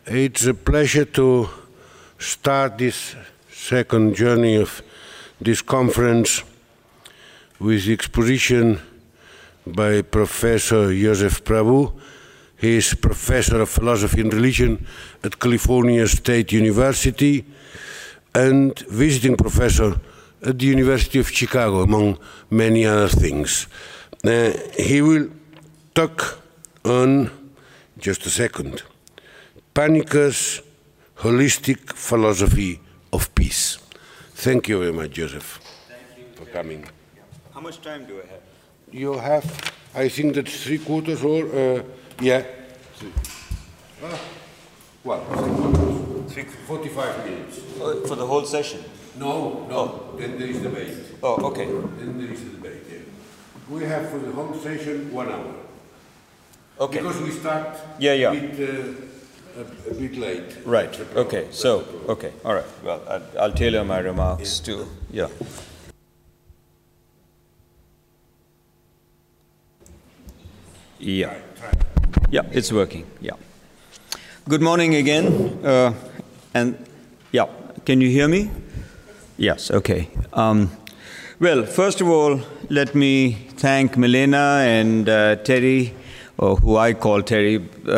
It's a pleasure to start this second journey of this conference with the exposition by Professor Joseph Prabhu. He is Professor of Philosophy and Religion at California State University and visiting professor at the University of Chicago, among many other things. He will talk on, just a second, Paniker's holistic philosophy of peace. Thank you very much, Joseph, for coming. How much time do I have? You have, I think that's 3/4 or, yeah. Well, 45 minutes. For the whole session? No, then there is debate. Oh, okay. Then there is a debate, yeah. We have for the whole session 1 hour. Okay. Because we start a bit late. Right, okay, so, okay, all right. Well, I'll tailor my remarks to, yeah. Yeah. Yeah, it's working, yeah. Good morning again, and yeah, can you hear me? Yes, okay. Well, first of all, let me thank Milena and Terry, or who I call Terry,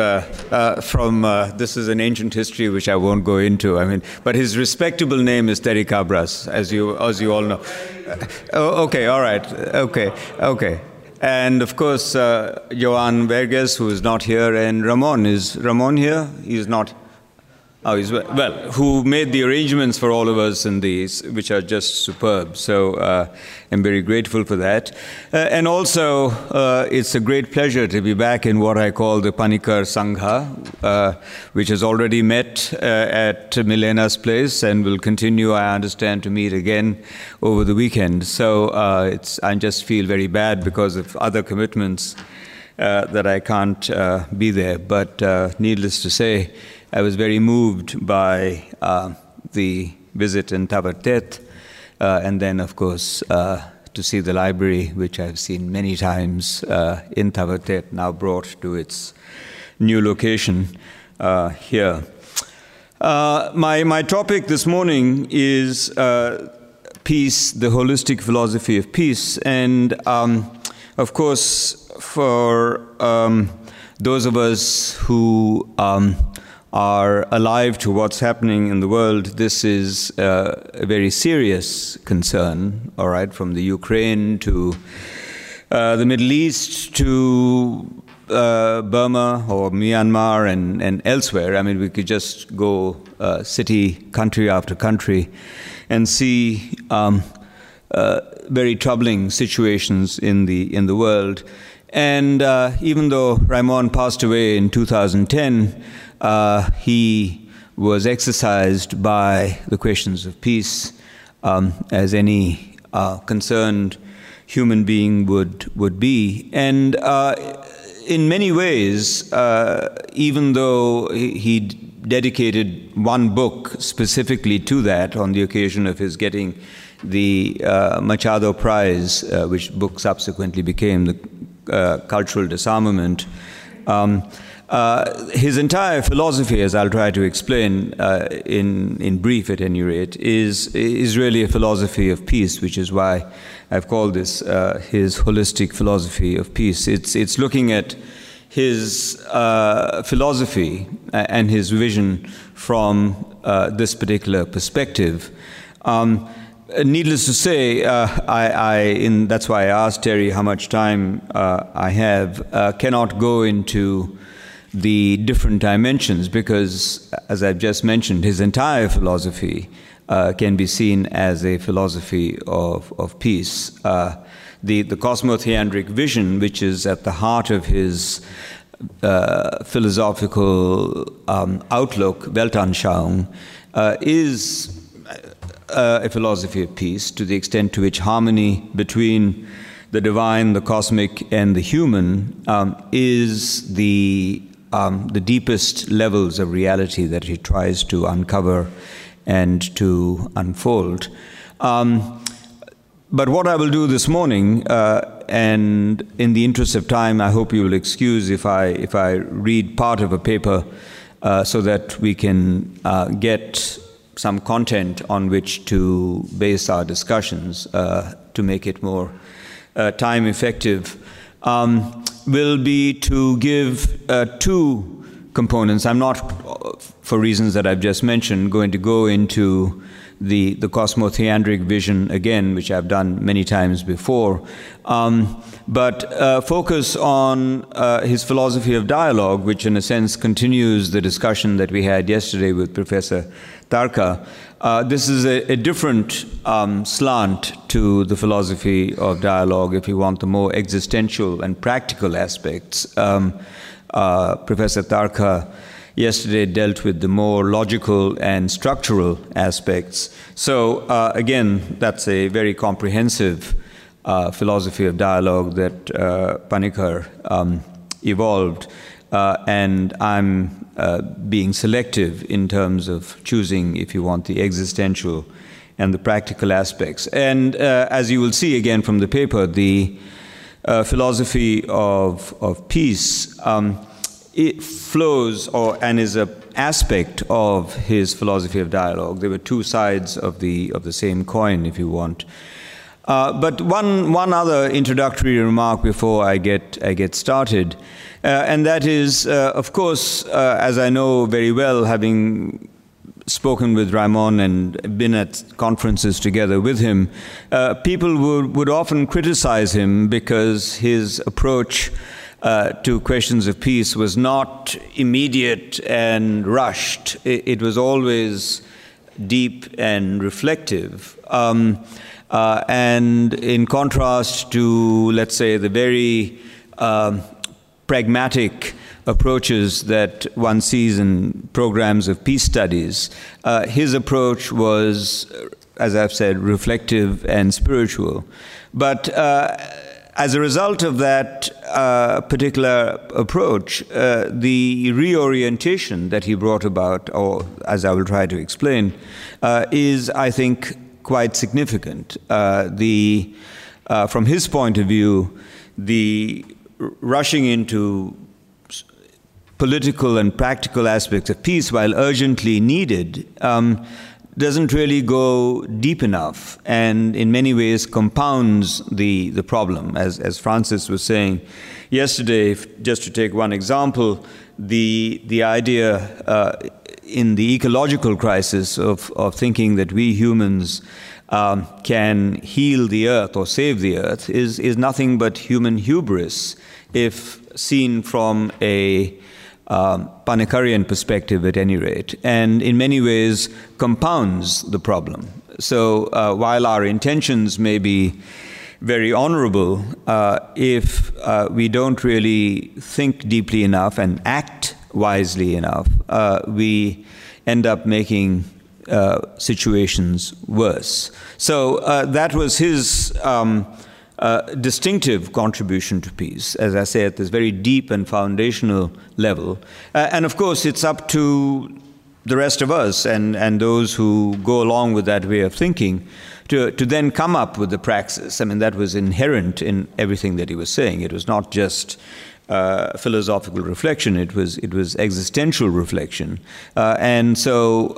this is an ancient history which I won't go into, but his respectable name is Terry Cabras, as you all know. Okay, all right, okay. And of course, Joan Verges, who is not here, and Ramon. Is Ramon here? He's not. Oh, he's well. Who made the arrangements for all of us in these, which are just superb. So I'm very grateful for that. And also, it's a great pleasure to be back in what I call the Paniker Sangha, which has already met at Milena's place and will continue, I understand, to meet again over the weekend. So I just feel very bad because of other commitments that I can't be there. But needless to say, I was very moved by the visit in Tavertet, and then, of course, to see the library, which I've seen many times in Tavertet, now brought to its new location here. My topic this morning is peace, the holistic philosophy of peace, and of course, for those of us who are alive to what's happening in the world, this is a very serious concern, all right, from the Ukraine to the Middle East to Burma or Myanmar and elsewhere. We could just go city, country after country and see very troubling situations in the world. And even though Raimon passed away in 2010, he was exercised by the questions of peace, as any concerned human being would be. And in many ways, even though he dedicated one book specifically to that on the occasion of his getting the Machado Prize, which book subsequently became the Cultural Disarmament, his entire philosophy, as I'll try to explain in brief at any rate, is really a philosophy of peace, which is why I've called this his holistic philosophy of peace. It's looking at his philosophy and his vision from this particular perspective. Needless to say, that's why I asked Terry how much time I have, cannot go into the different dimensions because, as I've just mentioned, his entire philosophy can be seen as a philosophy of peace. The cosmotheandric vision, which is at the heart of his philosophical outlook, Weltanschauung, is a philosophy of peace to the extent to which harmony between the divine, the cosmic, and the human is the deepest levels of reality that he tries to uncover and to unfold. But what I will do this morning, and in the interest of time, I hope you will excuse if I read part of a paper so that we can get some content on which to base our discussions to make it more time effective, will be to give two components. I'm not, for reasons that I've just mentioned, going to go into the cosmotheandric vision again, which I've done many times before, but focus on his philosophy of dialogue, which in a sense continues the discussion that we had yesterday with Professor Tarka. This is a different slant to the philosophy of dialogue, if you want the more existential and practical aspects. Professor Tarka yesterday dealt with the more logical and structural aspects. So again, that's a very comprehensive philosophy of dialogue that Panikkar evolved, and I'm being selective in terms of choosing, if you want, the existential and the practical aspects. And as you will see again from the paper, the philosophy of peace it flows and is an aspect of his philosophy of dialogue. There were two sides of the same coin, if you want. But one other introductory remark before I get started, and that is, of course, as I know very well, having spoken with Raimon and been at conferences together with him, people would often criticize him because his approach to questions of peace was not immediate and rushed. It was always deep and reflective. And in contrast to, let's say, the very pragmatic approaches that one sees in programs of peace studies, his approach was, as I've said, reflective and spiritual. But as a result of that particular approach, the reorientation that he brought about, or as I will try to explain, is, I think, quite significant. From his point of view, the rushing into political and practical aspects of peace, while urgently needed, doesn't really go deep enough, and in many ways compounds the problem. As Francis was saying yesterday, just to take one example, the idea in the ecological crisis of thinking that we humans can heal the earth or save the earth is nothing but human hubris, if seen from a Panikkarian perspective at any rate, and in many ways compounds the problem. So while our intentions may be very honorable, if we don't really think deeply enough and act wisely enough, we end up making situations worse. So that was his distinctive contribution to peace, as I say, at this very deep and foundational level. And of course, it's up to the rest of us and those who go along with that way of thinking to then come up with the praxis. I mean, that was inherent in everything that he was saying. It was not just philosophical reflection, it was existential reflection. And so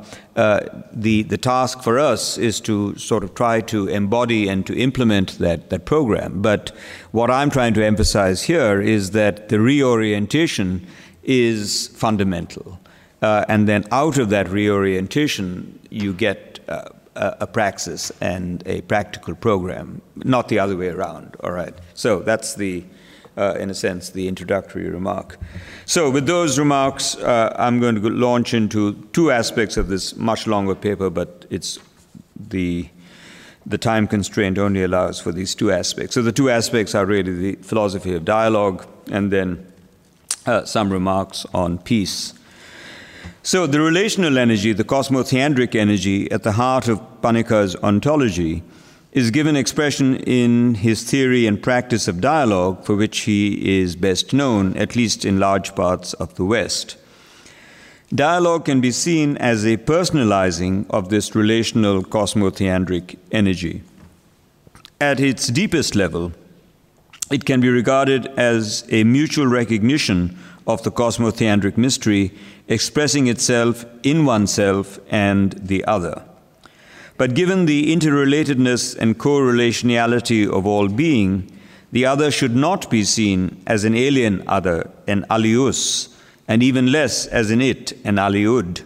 the task for us is to sort of try to embody and to implement that program. But what I'm trying to emphasize here is that the reorientation is fundamental. And then out of that reorientation, you get a praxis and a practical program, not the other way around, all right? So that's in a sense, the introductory remark. So with those remarks, I'm going to launch into two aspects of this much longer paper, but it's the time constraint only allows for these two aspects. So the two aspects are really the philosophy of dialogue and then some remarks on peace. So the relational energy, the cosmotheandric energy at the heart of Panikkar's ontology is given expression in his theory and practice of dialogue, for which he is best known, at least in large parts of the West. Dialogue can be seen as a personalizing of this relational cosmotheandric energy. At its deepest level, it can be regarded as a mutual recognition of the cosmotheandric mystery, expressing itself in oneself and the other. But given the interrelatedness and correlationality of all being, the other should not be seen as an alien other, an alius, and even less as an it, an aliud.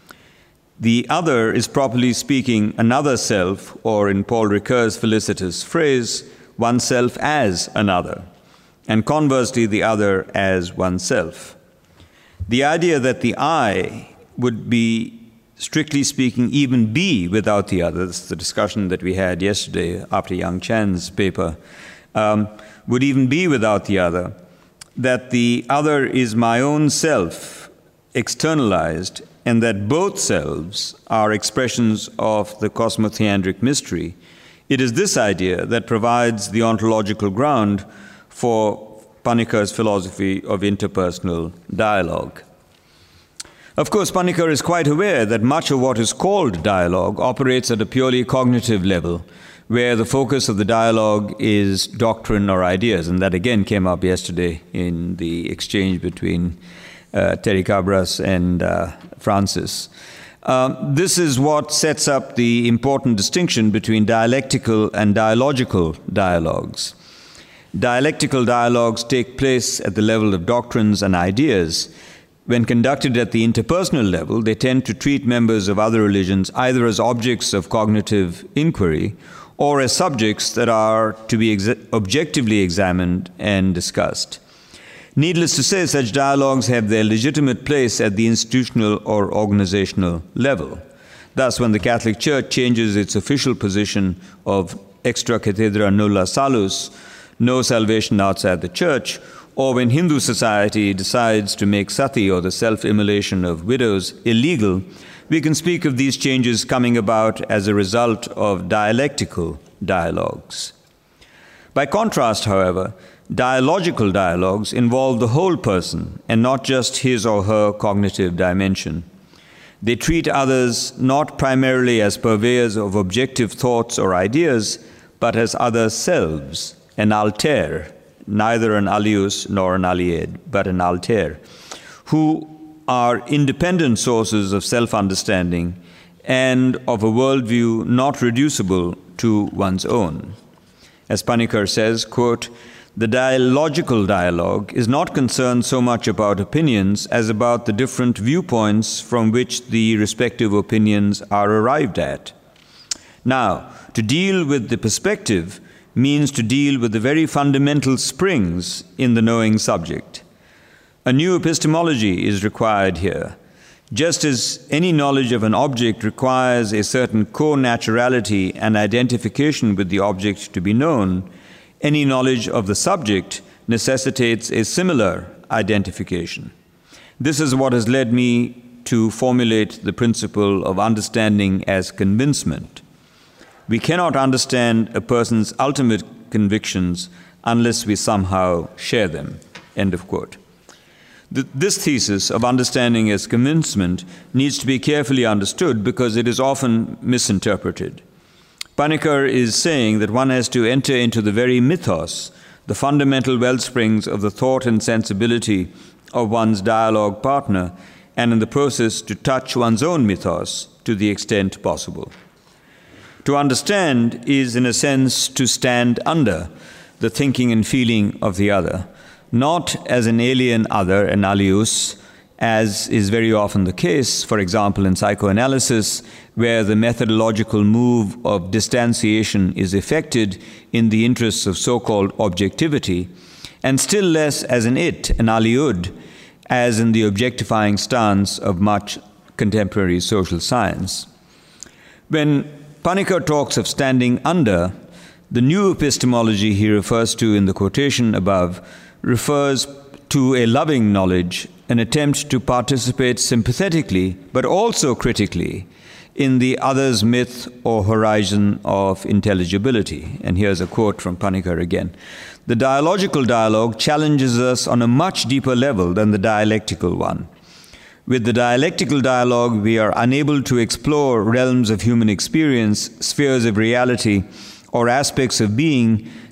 The other is, properly speaking, another self, or in Paul Ricoeur's felicitous phrase, oneself as another, and conversely the other as oneself. The idea that the I would be, strictly speaking, even be without the other, this is the discussion that we had yesterday after Yang Chan's paper, would even be without the other, that the other is my own self, externalized, and that both selves are expressions of the cosmotheandric mystery. It is this idea that provides the ontological ground for Panikkara's philosophy of interpersonal dialogue. Of course, Panikkara is quite aware that much of what is called dialogue operates at a purely cognitive level, where the focus of the dialogue is doctrine or ideas, and that again came up yesterday in the exchange between Terry Cabras and Francis. This is what sets up the important distinction between dialectical and dialogical dialogues. Dialectical dialogues take place at the level of doctrines and ideas. When conducted at the interpersonal level, they tend to treat members of other religions either as objects of cognitive inquiry or as subjects that are to be objectively examined and discussed. Needless to say, such dialogues have their legitimate place at the institutional or organizational level. Thus, when the Catholic Church changes its official position of extra cathedra nulla salus, no salvation outside the Church, or when Hindu society decides to make sati, or the self-immolation of widows, illegal, we can speak of these changes coming about as a result of dialectical dialogues. By contrast, however, dialogical dialogues involve the whole person and not just his or her cognitive dimension. They treat others not primarily as purveyors of objective thoughts or ideas, but as other selves, an alter, neither an alius nor an alied, but an alter, who are independent sources of self-understanding and of a worldview not reducible to one's own. As Panikkar says, quote, "The dialogical dialogue is not concerned so much about opinions as about the different viewpoints from which the respective opinions are arrived at. Now, to deal with the perspective means to deal with the very fundamental springs in the knowing subject. A new epistemology is required here. Just as any knowledge of an object requires a certain co-naturality and identification with the object to be known, any knowledge of the subject necessitates a similar identification. This is what has led me to formulate the principle of understanding as convincement. We cannot understand a person's ultimate convictions unless we somehow share them." End of quote. This thesis of understanding as convincement needs to be carefully understood because it is often misinterpreted. Panikkar is saying that one has to enter into the very mythos, the fundamental wellsprings of the thought and sensibility of one's dialogue partner, and in the process to touch one's own mythos to the extent possible. To understand is, in a sense, to stand under the thinking and feeling of the other, not as an alien other, an alius, as is very often the case, for example, in psychoanalysis, where the methodological move of distanciation is effected in the interests of so-called objectivity, and still less as an it, an aliud, as in the objectifying stance of much contemporary social science. When Panikkar talks of standing under, the new epistemology he refers to in the quotation above refers to a loving knowledge, an attempt to participate sympathetically, but also critically, in the other's myth or horizon of intelligibility. And here's a quote from Panikkar again. "The dialogical dialogue challenges us on a much deeper level than the dialectical one. With the dialectical dialogue, we are unable to explore realms of human experience, spheres of reality, or aspects of being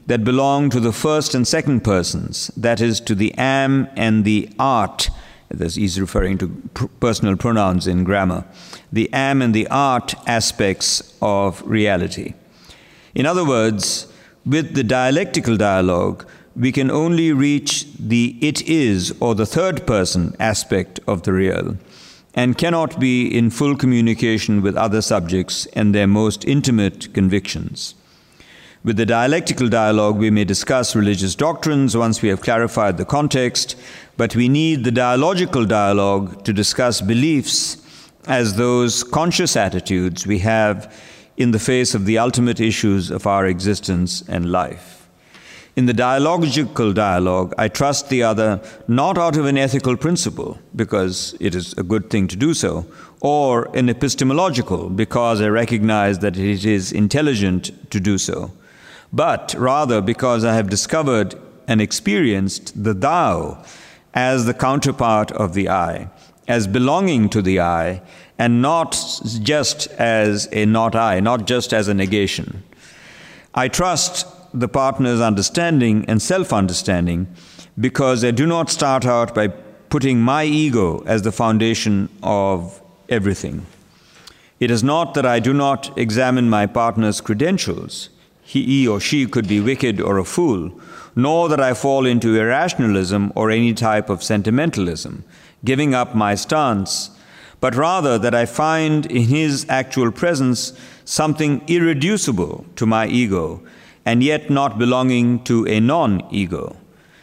that belong to the first and second persons, that is, to the am and the art. This is referring to personal pronouns in grammar. The am and the art aspects of reality. In other words, with the dialectical dialogue, we can only reach the it is or the third person aspect of the real, and cannot be in full communication with other subjects and their most intimate convictions. With the dialectical dialogue, we may discuss religious doctrines once we have clarified the context, but we need the dialogical dialogue to discuss beliefs as those conscious attitudes we have in the face of the ultimate issues of our existence and life. In the dialogical dialogue, I trust the other not out of an ethical principle, because it is a good thing to do so, or an epistemological, because I recognize that it is intelligent to do so, but rather because I have discovered and experienced the thou as the counterpart of the I, as belonging to the I, and not just as a not I, not just as a negation. I trust the partner's understanding and self-understanding because I do not start out by putting my ego as the foundation of everything. It is not that I do not examine my partner's credentials. He or she could be wicked or a fool, nor that I fall into irrationalism or any type of sentimentalism, giving up my stance, but rather that I find in his actual presence something irreducible to my ego, and yet not belonging to a non-ego.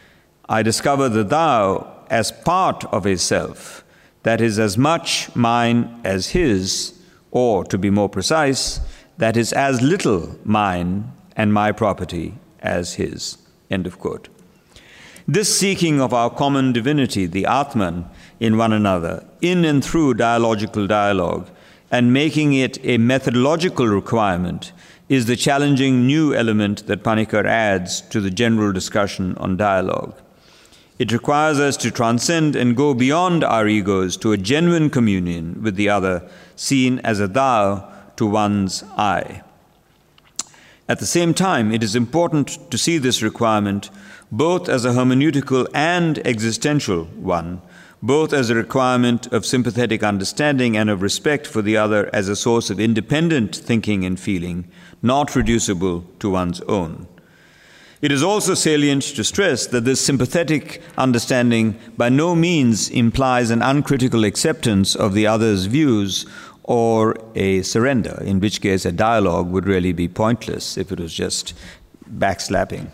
I discover the thou as part of a self that is as much mine as his, or to be more precise, that is as little mine and my property as his. End of quote. This seeking of our common divinity, the Atman, in one another, in and through dialogical dialogue, and making it a methodological requirement, is the challenging new element that Panikkar adds to the general discussion on dialogue. It requires us to transcend and go beyond our egos to a genuine communion with the other, seen as a thou to one's I. At the same time, it is important to see this requirement both as a hermeneutical and existential one, both as a requirement of sympathetic understanding and of respect for the other as a source of independent thinking and feeling, not reducible to one's own. It is also salient to stress that this sympathetic understanding by no means implies an uncritical acceptance of the other's views or a surrender, in which case a dialogue would really be pointless if it was just backslapping.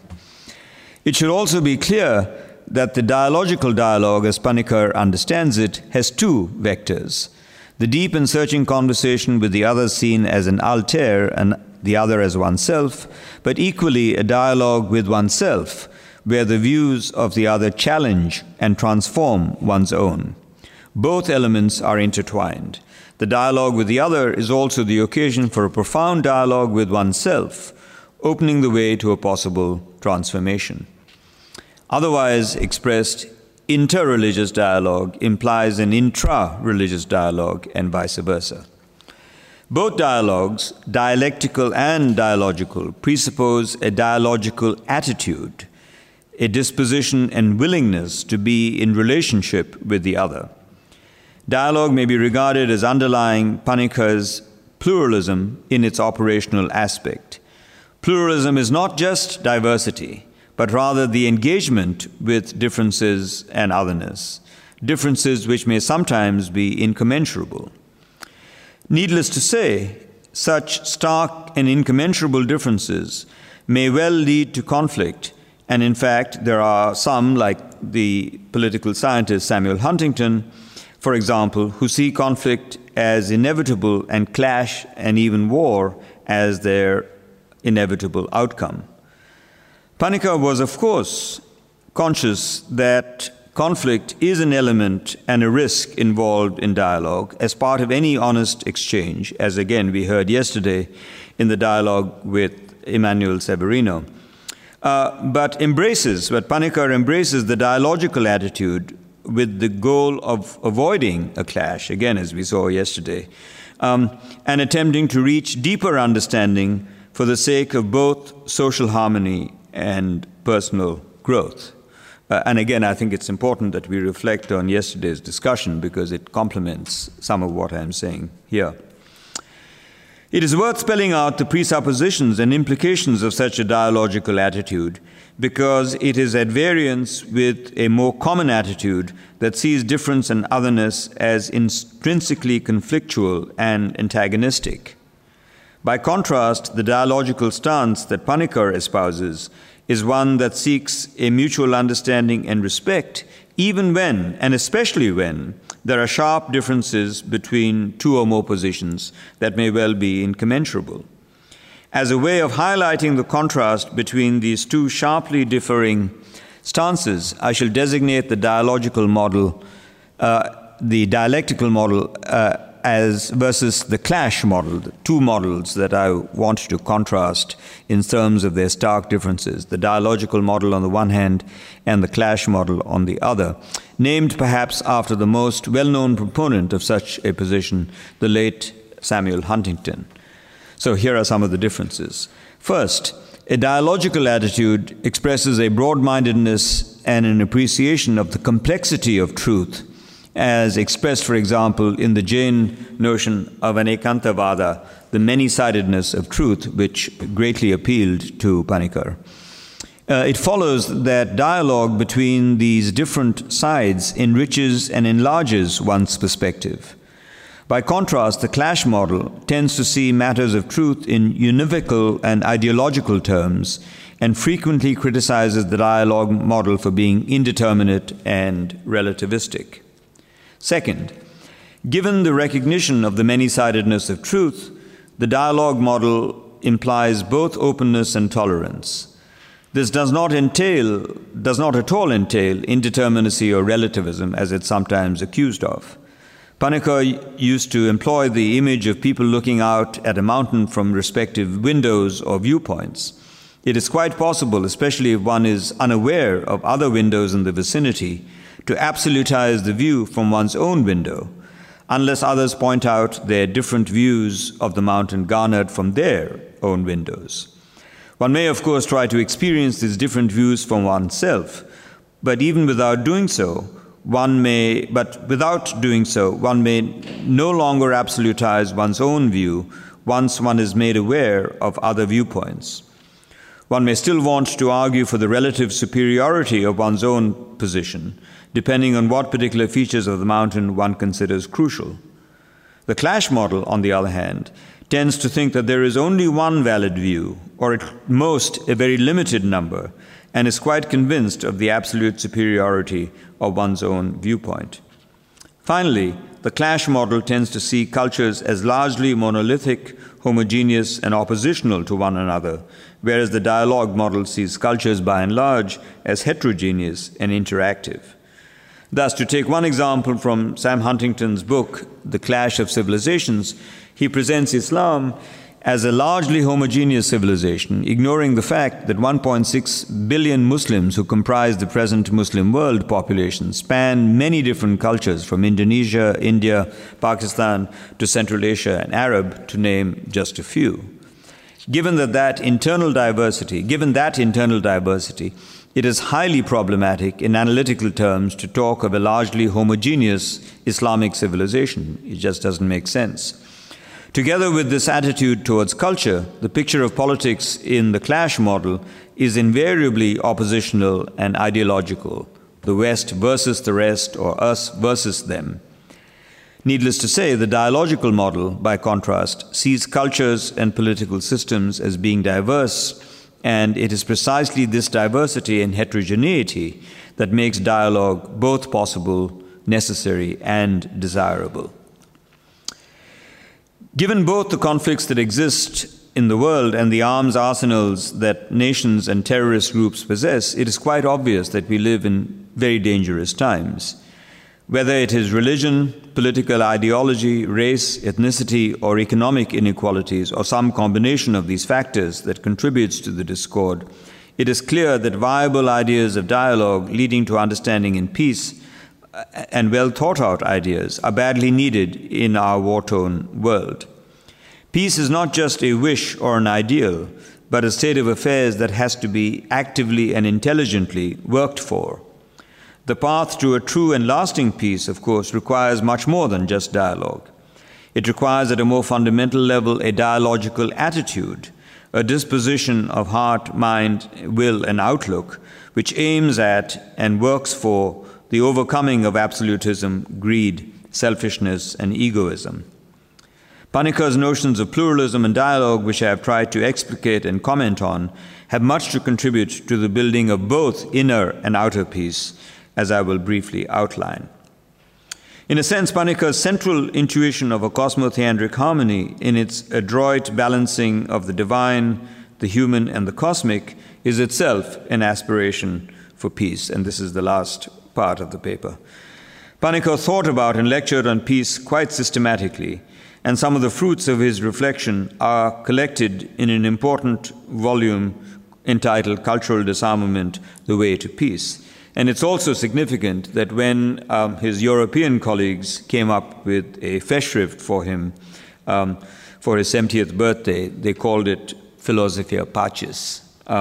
It should also be clear that the dialogical dialogue, as Panikkar understands it, has two vectors: the deep and searching conversation with the other seen as an alter and the other as oneself, but equally a dialogue with oneself, where the views of the other challenge and transform one's own. Both elements are intertwined. The dialogue with the other is also the occasion for a profound dialogue with oneself, opening the way to a possible transformation. Otherwise expressed, interreligious dialogue implies an intra-religious dialogue and vice versa. Both dialogues, dialectical and dialogical, presuppose a dialogical attitude, a disposition and willingness to be in relationship with the other. Dialogue may be regarded as underlying Panikkar's pluralism in its operational aspect. Pluralism is not just diversity, but rather the engagement with differences and otherness, differences which may sometimes be incommensurable. Needless to say, such stark and incommensurable differences may well lead to conflict, and in fact there are some, like the political scientist Samuel Huntington, for example, who see conflict as inevitable and clash and even war as their inevitable outcome. Panikkar was, of course, conscious that conflict is an element and a risk involved in dialogue as part of any honest exchange, as again we heard yesterday in the dialogue with Emmanuel Severino. But Panikkar embraces the dialogical attitude with the goal of avoiding a clash, again as we saw yesterday, and attempting to reach deeper understanding for the sake of both social harmony and personal growth. And again, I think it's important that we reflect on yesterday's discussion because it complements some of what I'm saying here. It is worth spelling out the presuppositions and implications of such a dialogical attitude because it is at variance with a more common attitude that sees difference and otherness as intrinsically conflictual and antagonistic. By contrast, the dialogical stance that Panikkar espouses is one that seeks a mutual understanding and respect, even when, and especially when, there are sharp differences between two or more positions that may well be incommensurable. As a way of highlighting the contrast between these two sharply differing stances, I shall designate the dialogical model, the dialectical model, as versus the clash model, the two models that I want to contrast in terms of their stark differences, the dialogical model on the one hand and the clash model on the other, named perhaps after the most well-known proponent of such a position, the late Samuel Huntington. So here are some of the differences. First, a dialogical attitude expresses a broad-mindedness and an appreciation of the complexity of truth, as expressed, for example, in the Jain notion of an ekantavada, the many-sidedness of truth, which greatly appealed to Panikkar. It follows that dialogue between these different sides enriches and enlarges one's perspective. By contrast, the clash model tends to see matters of truth in univocal and ideological terms and frequently criticizes the dialogue model for being indeterminate and relativistic. Second, given the recognition of the many-sidedness of truth, the dialogue model implies both openness and tolerance. This does not at all entail indeterminacy or relativism, as it's sometimes accused of. Panikkar used to employ the image of people looking out at a mountain from respective windows or viewpoints. It is quite possible, especially if one is unaware of other windows in the vicinity, to absolutize the view from one's own window, unless others point out their different views of the mountain garnered from their own windows. One may, of course, try to experience these different views from oneself, but without doing so, one may no longer absolutize one's own view once one is made aware of other viewpoints. One may still want to argue for the relative superiority of one's own position, depending on what particular features of the mountain one considers crucial. The clash model, on the other hand, tends to think that there is only one valid view, or at most a very limited number, and is quite convinced of the absolute superiority of one's own viewpoint. Finally, the clash model tends to see cultures as largely monolithic, homogeneous, and oppositional to one another, whereas the dialogue model sees cultures by and large as heterogeneous and interactive. Thus, to take one example from Sam Huntington's book, The Clash of Civilizations, he presents Islam as a largely homogeneous civilization, ignoring the fact that 1.6 billion Muslims who comprise the present Muslim world population span many different cultures from Indonesia, India, Pakistan to Central Asia and Arab, to name just a few. Given that internal diversity, it is highly problematic in analytical terms to talk of a largely homogeneous Islamic civilization. It just doesn't make sense. Together with this attitude towards culture, the picture of politics in the clash model is invariably oppositional and ideological, the West versus the rest or us versus them. Needless to say, the dialogical model, by contrast, sees cultures and political systems as being diverse, and it is precisely this diversity and heterogeneity that makes dialogue both possible, necessary, and desirable. Given both the conflicts that exist in the world and the arms arsenals that nations and terrorist groups possess, it is quite obvious that we live in very dangerous times. Whether it is religion, political ideology, race, ethnicity, or economic inequalities, or some combination of these factors that contributes to the discord, it is clear that viable ideas of dialogue leading to understanding and peace and well-thought-out ideas are badly needed in our war-torn world. Peace is not just a wish or an ideal, but a state of affairs that has to be actively and intelligently worked for. The path to a true and lasting peace, of course, requires much more than just dialogue. It requires at a more fundamental level a dialogical attitude, a disposition of heart, mind, will, and outlook, which aims at and works for the overcoming of absolutism, greed, selfishness, and egoism. Panikkar's notions of pluralism and dialogue, which I have tried to explicate and comment on, have much to contribute to the building of both inner and outer peace, as I will briefly outline. In a sense, Panikkar's central intuition of a cosmotheandric harmony in its adroit balancing of the divine, the human, and the cosmic is itself an aspiration for peace, and this is the last part of the paper. Panikkar thought about and lectured on peace quite systematically, and some of the fruits of his reflection are collected in an important volume entitled Cultural Disarmament, The Way to Peace. And it's also significant that when his European colleagues came up with a Festschrift for him for his 70th birthday, they called it Philosophia Pacis.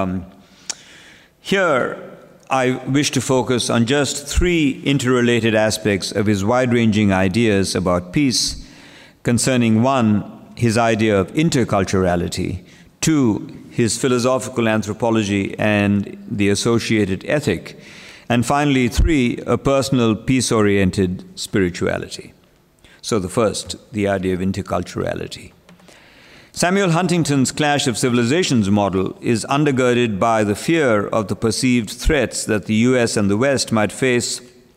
Here, I wish to focus on just three interrelated aspects of his wide-ranging ideas about peace, concerning one, his idea of interculturality, two, his philosophical anthropology and the associated ethic, and finally, three, a personal peace-oriented spirituality. So the first, the idea of interculturality. Samuel Huntington's Clash of Civilizations model is undergirded by the fear of the perceived threats that the US and the West might face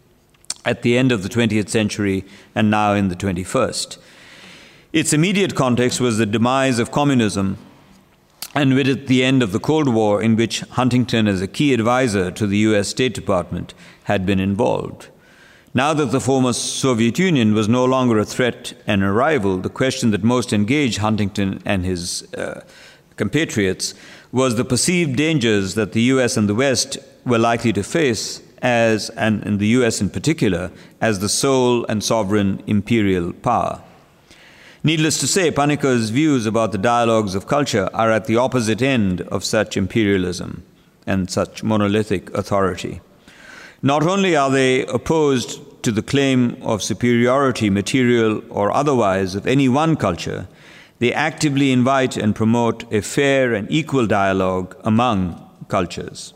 at the end of the 20th century and now in the 21st. Its immediate context was the demise of communism, and with it the end of the Cold War, in which Huntington, as a key advisor to the US State Department, had been involved. Now that the former Soviet Union was no longer a threat and a rival, the question that most engaged Huntington and his compatriots was the perceived dangers that the US and the West were likely to face as, and in the US in particular, as the sole and sovereign imperial power. Needless to say, Panikkar's views about the dialogues of culture are at the opposite end of such imperialism and such monolithic authority. Not only are they opposed to the claim of superiority, material or otherwise, of any one culture, they actively invite and promote a fair and equal dialogue among cultures.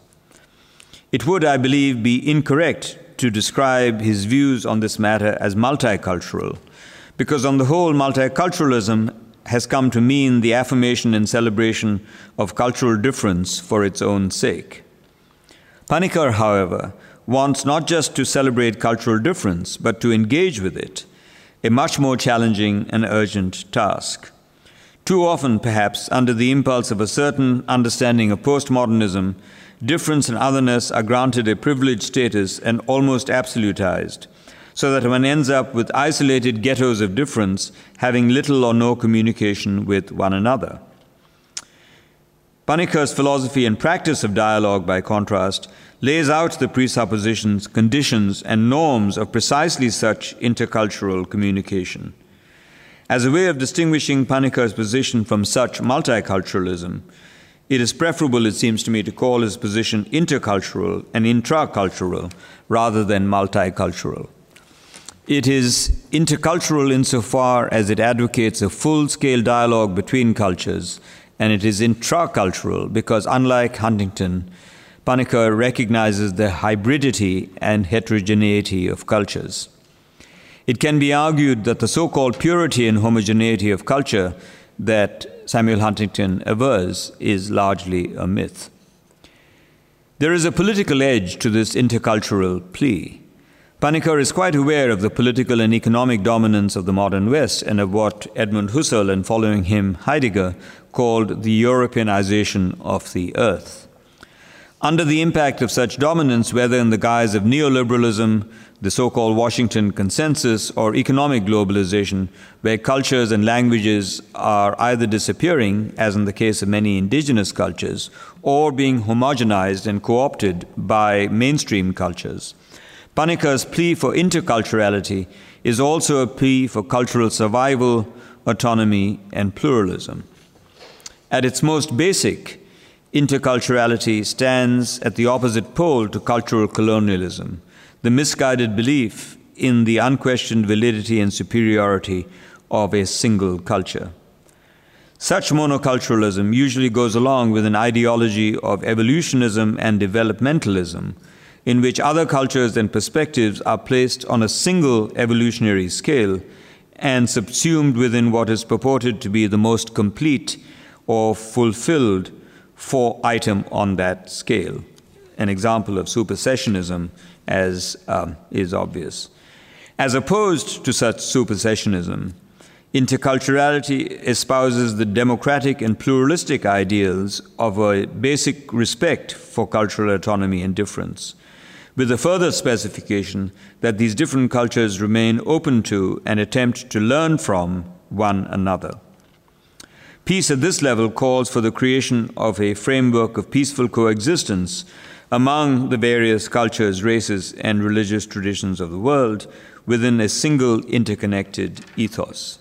It would, I believe, be incorrect to describe his views on this matter as multicultural, because on the whole, multiculturalism has come to mean the affirmation and celebration of cultural difference for its own sake. Panikkar, however, wants not just to celebrate cultural difference, but to engage with it, a much more challenging and urgent task. Too often, perhaps, under the impulse of a certain understanding of postmodernism, difference and otherness are granted a privileged status and almost absolutized, so that one ends up with isolated ghettos of difference, having little or no communication with one another. Panikkar's philosophy and practice of dialogue, by contrast, lays out the presuppositions, conditions, and norms of precisely such intercultural communication. As a way of distinguishing Panikkar's position from such multiculturalism, it is preferable, it seems to me, to call his position intercultural and intracultural rather than multicultural. It is intercultural insofar as it advocates a full-scale dialogue between cultures, and it is intracultural because, unlike Huntington, Panikkar recognizes the hybridity and heterogeneity of cultures. It can be argued that the so-called purity and homogeneity of culture that Samuel Huntington avers is largely a myth. There is a political edge to this intercultural plea. Panikkar is quite aware of the political and economic dominance of the modern West and of what Edmund Husserl and following him Heidegger called the Europeanization of the earth. Under the impact of such dominance, whether in the guise of neoliberalism, the so-called Washington Consensus, or economic globalization, where cultures and languages are either disappearing, as in the case of many indigenous cultures, or being homogenized and co-opted by mainstream cultures, Panikkar's plea for interculturality is also a plea for cultural survival, autonomy, and pluralism. At its most basic, interculturality stands at the opposite pole to cultural colonialism, the misguided belief in the unquestioned validity and superiority of a single culture. Such monoculturalism usually goes along with an ideology of evolutionism and developmentalism, in which other cultures and perspectives are placed on a single evolutionary scale and subsumed within what is purported to be the most complete or fulfilled item on that scale. An example of supersessionism as is obvious. As opposed to such supersessionism, interculturality espouses the democratic and pluralistic ideals of a basic respect for cultural autonomy and difference, with a further specification that these different cultures remain open to and attempt to learn from one another. Peace at this level calls for the creation of a framework of peaceful coexistence among the various cultures, races, and religious traditions of the world within a single interconnected ethos.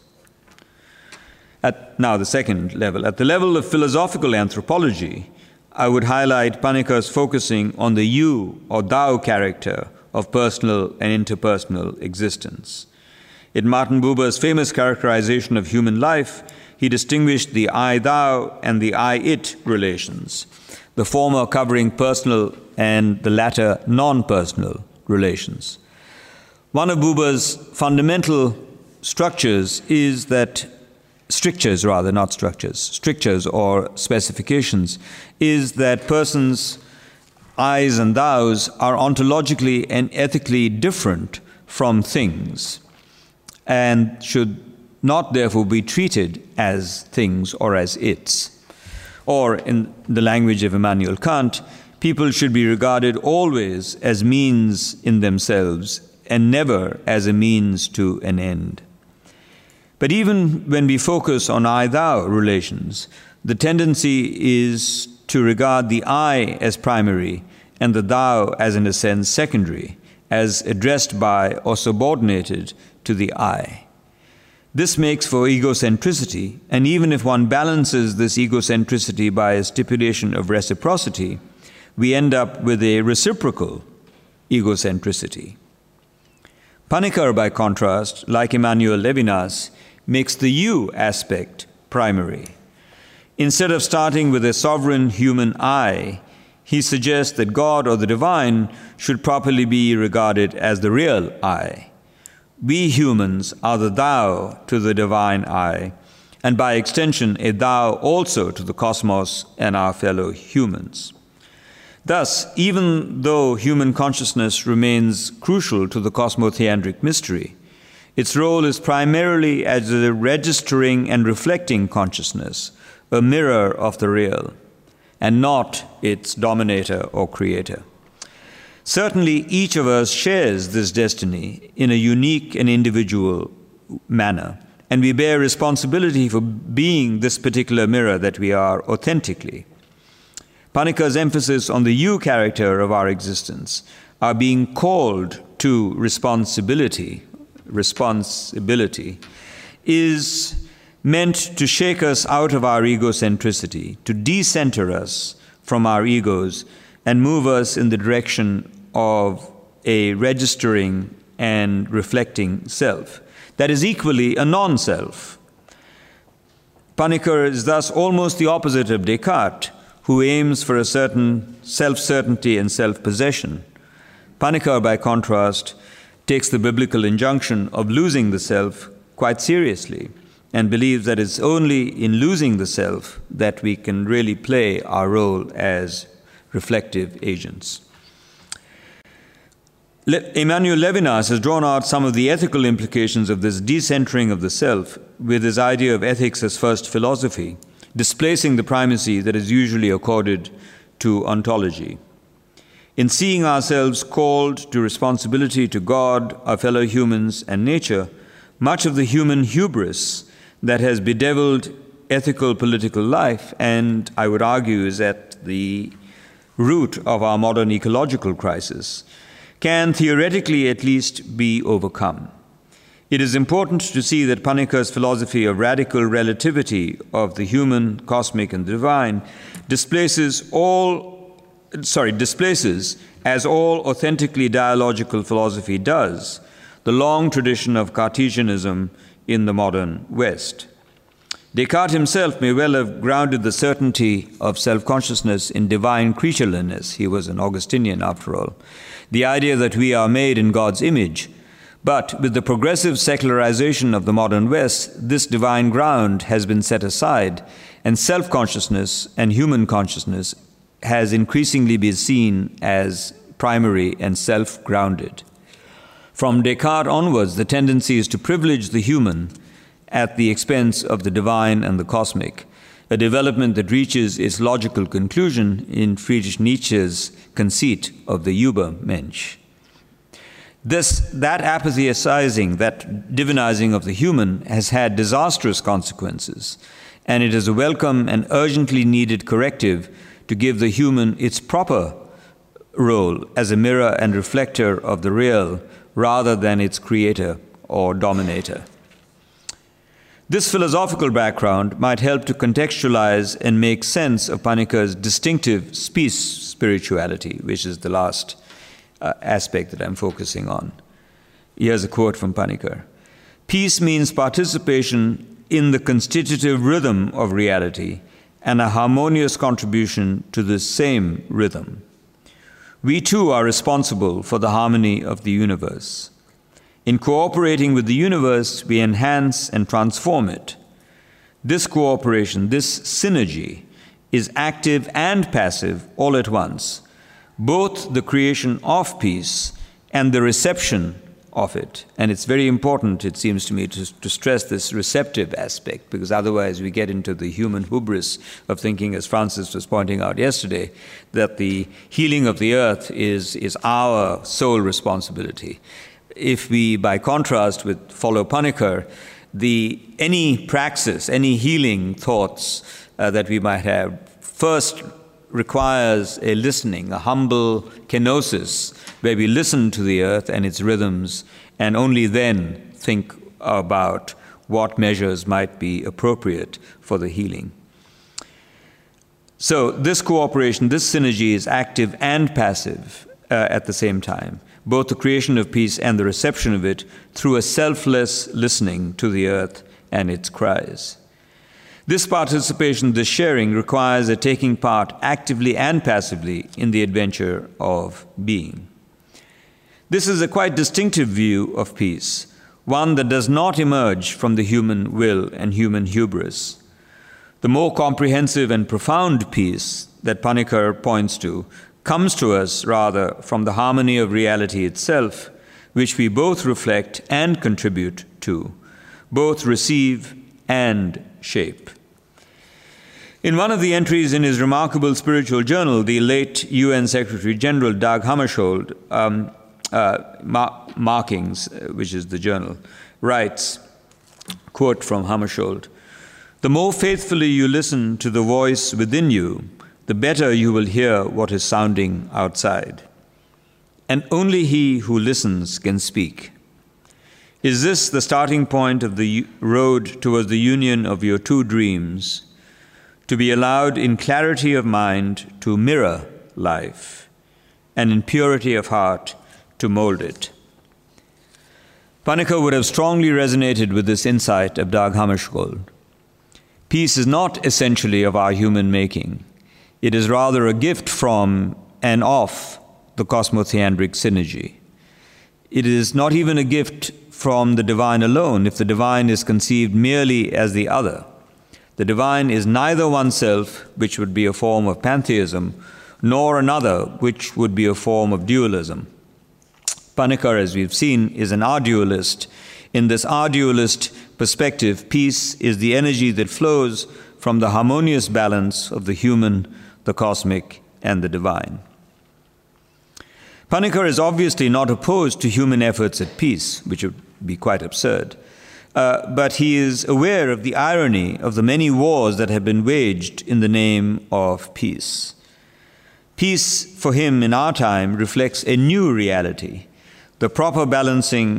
Now, the second level. At the level of philosophical anthropology, I would highlight Panikkar's focusing on the you or thou character of personal and interpersonal existence. In Martin Buber's famous characterization of human life, he distinguished the I-thou and the I-it relations, the former covering personal and the latter non-personal relations. One of Buber's fundamental strictures or specifications, is that persons' I's and thou's are ontologically and ethically different from things and should not therefore be treated as things or as its. Or, in the language of Immanuel Kant, people should be regarded always as means in themselves and never as a means to an end. But even when we focus on I-thou relations, the tendency is to regard the I as primary and the thou as, in a sense, secondary, as addressed by or subordinated to the I. This makes for egocentricity, and even if one balances this egocentricity by a stipulation of reciprocity, we end up with a reciprocal egocentricity. Panikkar, by contrast, like Emmanuel Levinas, makes the you aspect primary. Instead of starting with a sovereign human I, he suggests that God or the divine should properly be regarded as the real I. We humans are the thou to the divine I, and by extension a thou also to the cosmos and our fellow humans. Thus, even though human consciousness remains crucial to the cosmotheandric mystery, its role is primarily as a registering and reflecting consciousness, a mirror of the real, and not its dominator or creator. Certainly, each of us shares this destiny in a unique and individual manner, and we bear responsibility for being this particular mirror that we are authentically. Panikkar's emphasis on the you character of our existence, our being called to responsibility, is meant to shake us out of our egocentricity, to decenter us from our egos and move us in the direction of a registering and reflecting self that is equally a non-self. Panikkar is thus almost the opposite of Descartes, who aims for a certain self-certainty and self-possession. Panikkar, by contrast, takes the biblical injunction of losing the self quite seriously and believes that it's only in losing the self that we can really play our role as reflective agents. Emmanuel Levinas has drawn out some of the ethical implications of this decentering of the self with his idea of ethics as first philosophy, displacing the primacy that is usually accorded to ontology. In seeing ourselves called to responsibility to God, our fellow humans, and nature, much of the human hubris that has bedeviled ethical political life, and I would argue is at the root of our modern ecological crisis, can theoretically at least be overcome. It is important to see that Panikkara's philosophy of radical relativity of the human, cosmic, and the divine displaces, as all authentically dialogical philosophy does, the long tradition of Cartesianism in the modern West. Descartes himself may well have grounded the certainty of self-consciousness in divine creatureliness. He was an Augustinian, after all. The idea that we are made in God's image. But with the progressive secularization of the modern West, this divine ground has been set aside, and self-consciousness and human consciousness has increasingly been seen as primary and self-grounded. From Descartes onwards, the tendency is to privilege the human at the expense of the divine and the cosmic, a development that reaches its logical conclusion in Friedrich Nietzsche's conceit of the Übermensch. That apatheizing, that divinizing of the human has had disastrous consequences, and it is a welcome and urgently needed corrective to give the human its proper role as a mirror and reflector of the real rather than its creator or dominator. This philosophical background might help to contextualize and make sense of Panikkara's distinctive peace spirituality, which is the last aspect that I'm focusing on. Here's a quote from Panikkar. Peace means participation in the constitutive rhythm of reality and a harmonious contribution to this same rhythm. We too are responsible for the harmony of the universe. In cooperating with the universe, we enhance and transform it. This cooperation, this synergy, is active and passive all at once, both the creation of peace and the reception of it. And it's very important, it seems to me, to stress this receptive aspect, because otherwise we get into the human hubris of thinking, as Francis was pointing out yesterday, that the healing of the earth is our sole responsibility. If we, by contrast, follow Panikkar, any praxis, any healing thoughts that we might have, first requires a listening, a humble kenosis, where we listen to the earth and its rhythms, and only then think about what measures might be appropriate for the healing. So this cooperation, this synergy is active and passive at the same time, both the creation of peace and the reception of it through a selfless listening to the earth and its cries. This participation, this sharing, requires a taking part actively and passively in the adventure of being. This is a quite distinctive view of peace, one that does not emerge from the human will and human hubris. The more comprehensive and profound peace that Panikkar points to comes to us rather from the harmony of reality itself, which we both reflect and contribute to, both receive and shape. In one of the entries in his remarkable spiritual journal, the late UN Secretary General Dag Hammarskjöld, Markings, which is the journal, writes, quote from Hammarskjöld, "The more faithfully you listen to the voice within you, the better you will hear what is sounding outside. And only he who listens can speak. Is this the starting point of the road towards the union of your two dreams, to be allowed in clarity of mind to mirror life, and in purity of heart to mold it?" Panikkar would have strongly resonated with this insight of Dag Hammarskjöld. Peace is not essentially of our human making. It is rather a gift from and of the cosmotheandric synergy. It is not even a gift from the divine alone, if the divine is conceived merely as the other. The divine is neither oneself, which would be a form of pantheism, nor another, which would be a form of dualism. Panikkar, as we've seen, is an R-dualist. In this R-dualist perspective, peace is the energy that flows from the harmonious balance of the human, the cosmic, and the divine. Panikkar is obviously not opposed to human efforts at peace, which would be quite absurd. But he is aware of the irony of the many wars that have been waged in the name of peace. Peace, for him in our time, reflects a new reality, the proper balancing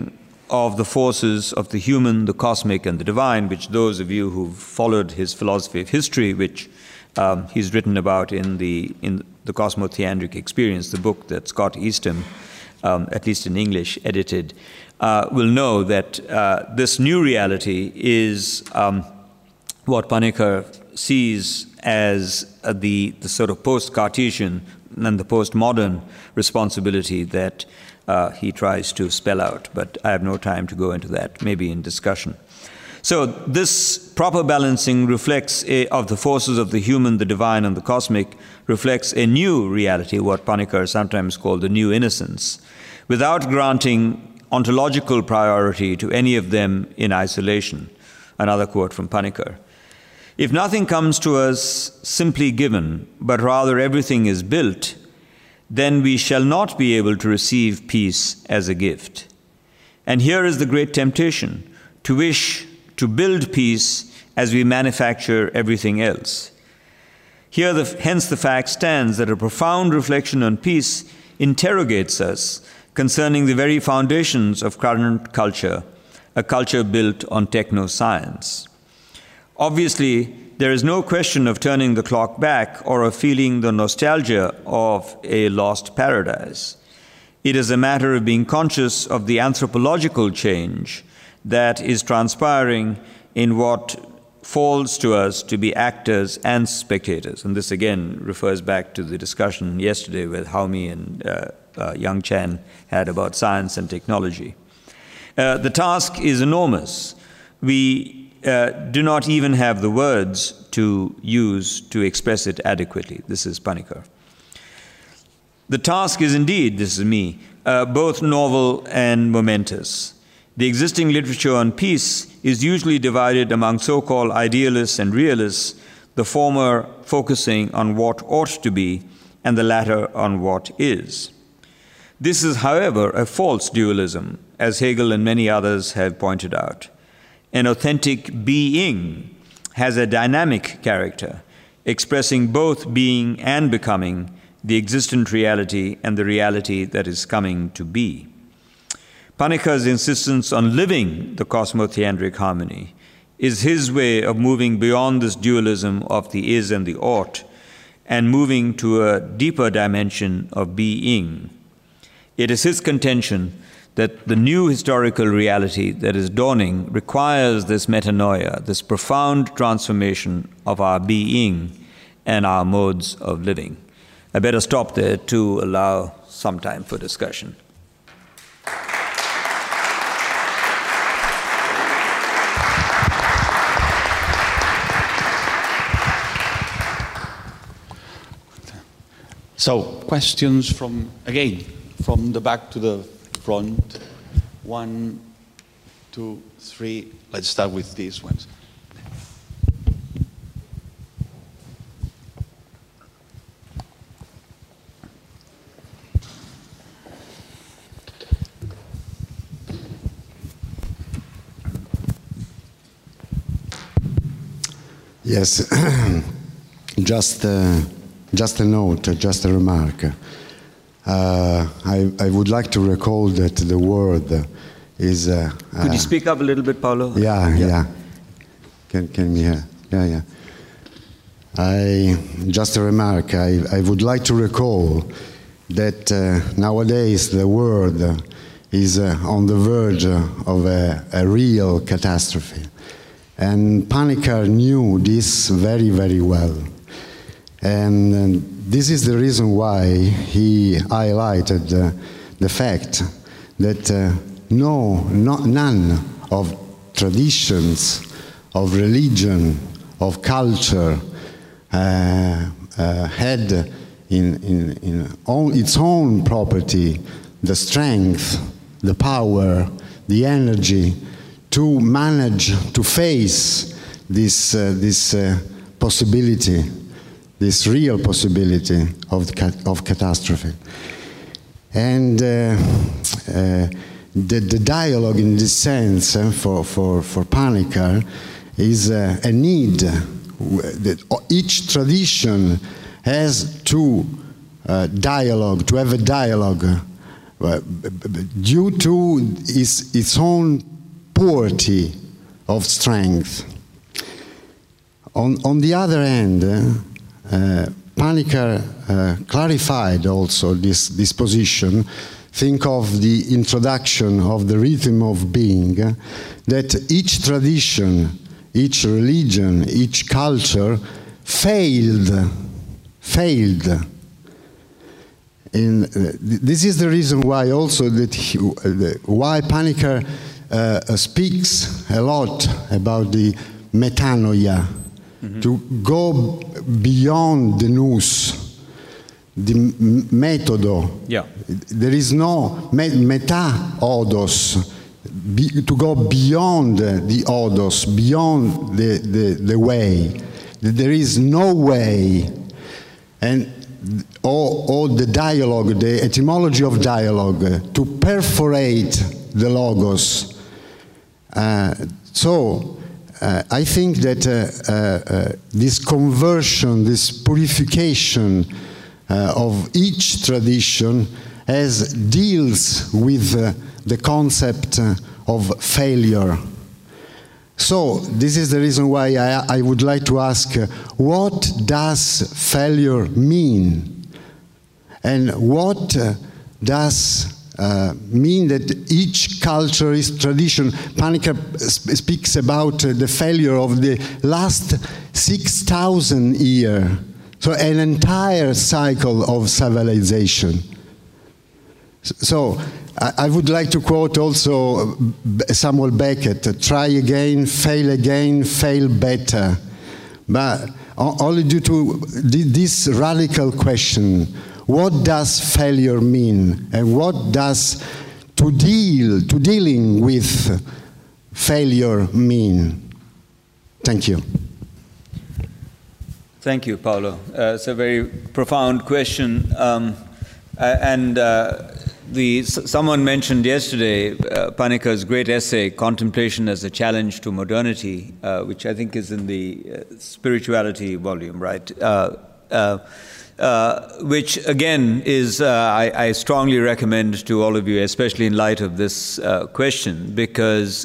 of the forces of the human, the cosmic, and the divine, which those of you who've followed his philosophy of history, which he's written about in the Cosmotheandric Experience, the book that Scott Eastham, at least in English, edited, will know that this new reality is what Panikkar sees as the sort of post-Cartesian and the postmodern responsibility that he tries to spell out. But I have no time to go into that, maybe in discussion. So this proper balancing reflects of the forces of the human, the divine, and the cosmic, reflects a new reality, what Panikkar sometimes called the new innocence, without granting ontological priority to any of them in isolation. Another quote from Panikkar. If nothing comes to us simply given, but rather everything is built, then we shall not be able to receive peace as a gift. And here is the great temptation, to wish to build peace as we manufacture everything else. Hence the fact stands that a profound reflection on peace interrogates us concerning the very foundations of current culture, a culture built on techno-science. Obviously, there is no question of turning the clock back or of feeling the nostalgia of a lost paradise. It is a matter of being conscious of the anthropological change that is transpiring in what falls to us to be actors and spectators. And this again refers back to the discussion yesterday with Haomi and Yang Chen had about science and technology. The task is enormous. We do not even have the words to use to express it adequately. This is Panikkar. The task is indeed, this is me, both novel and momentous. The existing literature on peace is usually divided among so-called idealists and realists, the former focusing on what ought to be and the latter on what is. This is, however, a false dualism, as Hegel and many others have pointed out. An authentic being has a dynamic character, expressing both being and becoming, the existent reality and the reality that is coming to be. Panikkar's insistence on living the cosmotheandric harmony is his way of moving beyond this dualism of the is and the ought and moving to a deeper dimension of being. It is his contention that the new historical reality that is dawning requires this metanoia, this profound transformation of our being and our modes of living. I better stop there to allow some time for discussion. So, questions from the back to the front. 1, 2, 3. Let's start with these ones. Yes, just a note, just a remark. I would like to recall that the word is... Could you speak up a little bit, Paolo? Yeah. Can you hear? Yeah. Just a remark. I would like to recall that nowadays the world is on the verge of a real catastrophe. And Panikkar knew this very, very well. And this is the reason why he highlighted the fact that none of traditions, of religion, of culture had in its own property the strength, the power, the energy to manage to face this possibility, this real possibility of catastrophe. And the dialogue in this sense for Panikkar is a need that each tradition has to have a dialogue due to its own poverty of strength. On the other hand, Panikkar clarified also this position. Think of the introduction of the rhythm of being, that each tradition, each religion, each culture failed. And this is the reason why also why Panikkar speaks a lot about the metanoia, to go beyond the nous, the metodo. Yeah. There is no meta odos, to go beyond the odos, beyond the way. There is no way. And all the dialogue, the etymology of dialogue, to perforate the logos. So I think that this conversion, this purification of each tradition deals with the concept of failure. So this is the reason why I would like to ask, what does failure mean? And what does mean that each culture is tradition? Panikkar speaks about the failure of the last 6,000 years. So an entire cycle of civilization. So I would like to quote also Samuel Beckett, try again, fail better. But only due to this radical question, what does failure mean? And what does dealing with failure mean? Thank you. Thank you, Paolo. It's a very profound question. Someone mentioned yesterday Panikkar's great essay, Contemplation as a Challenge to Modernity, which I think is in the spirituality volume, right? Which again is, I strongly recommend to all of you, especially in light of this question, because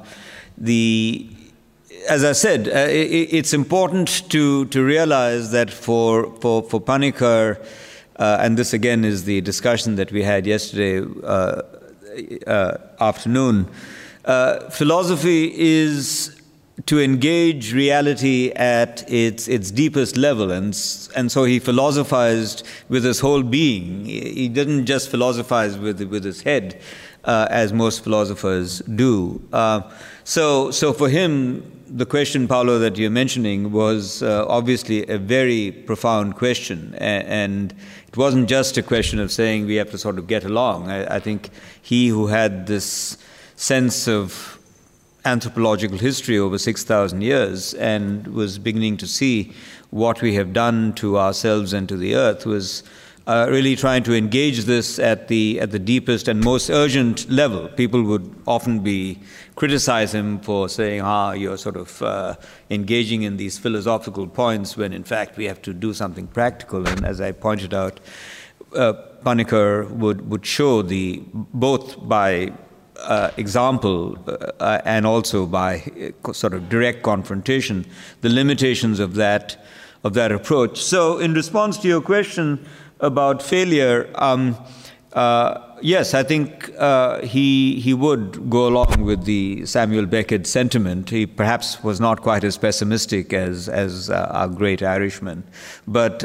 as I said, it's important to realize that for Panikkar, and this again is the discussion that we had yesterday afternoon, philosophy is to engage reality at its deepest level, and so he philosophized with his whole being. He didn't just philosophize with his head, as most philosophers do. So for him, the question, Paolo, that you're mentioning was obviously a very profound question, and it wasn't just a question of saying we have to sort of get along. I think he who had this sense of anthropological history over 6,000 years and was beginning to see what we have done to ourselves and to the earth was really trying to engage this at the deepest and most urgent level. People would often criticize him for saying, you're sort of engaging in these philosophical points when in fact we have to do something practical. And as I pointed out, Panikkar would show both by example and also by sort of direct confrontation, the limitations of that approach. So in response to your question about failure, yes, I think he would go along with the Samuel Beckett sentiment. He perhaps was not quite as pessimistic as our great Irishman, but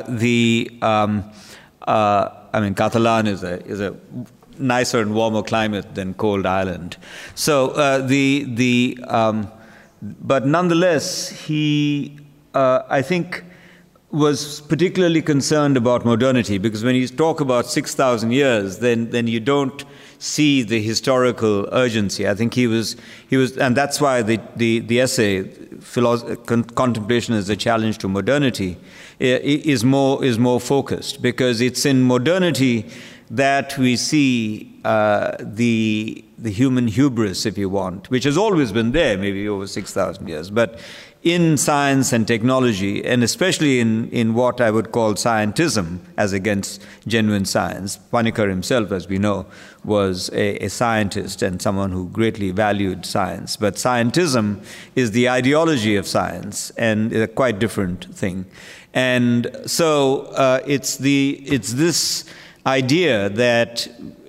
Catalan is a nicer and warmer climate than cold Ireland. So but nonetheless, he I think was particularly concerned about modernity, because when you talk about 6,000 years, then you don't see the historical urgency. I think he was, and that's why the essay, Contemplation as a Challenge to Modernity, is more focused, because it's in modernity that we see the the human hubris, if you want, which has always been there, maybe over 6,000 years, but in science and technology, and especially in what I would call scientism as against genuine science. Panikkar himself, as we know, was a scientist and someone who greatly valued science. But scientism is the ideology of science, and a quite different thing. And so it's this idea that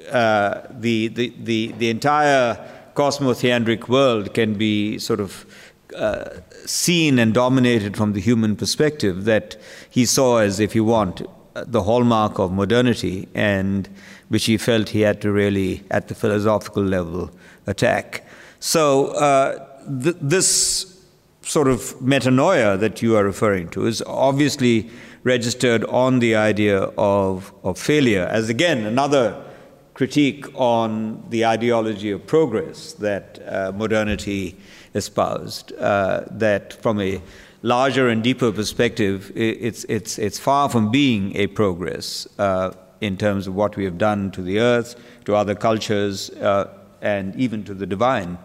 the entire cosmotheandric world can be sort of seen and dominated from the human perspective that he saw as, if you want, the hallmark of modernity, and which he felt he had to really, at the philosophical level, attack. So this sort of metanoia that you are referring to is obviously registered on the idea of failure, as again another critique on the ideology of progress that modernity espoused, that from a larger and deeper perspective, it's far from being a progress in terms of what we have done to the earth, to other cultures, and even to the divine.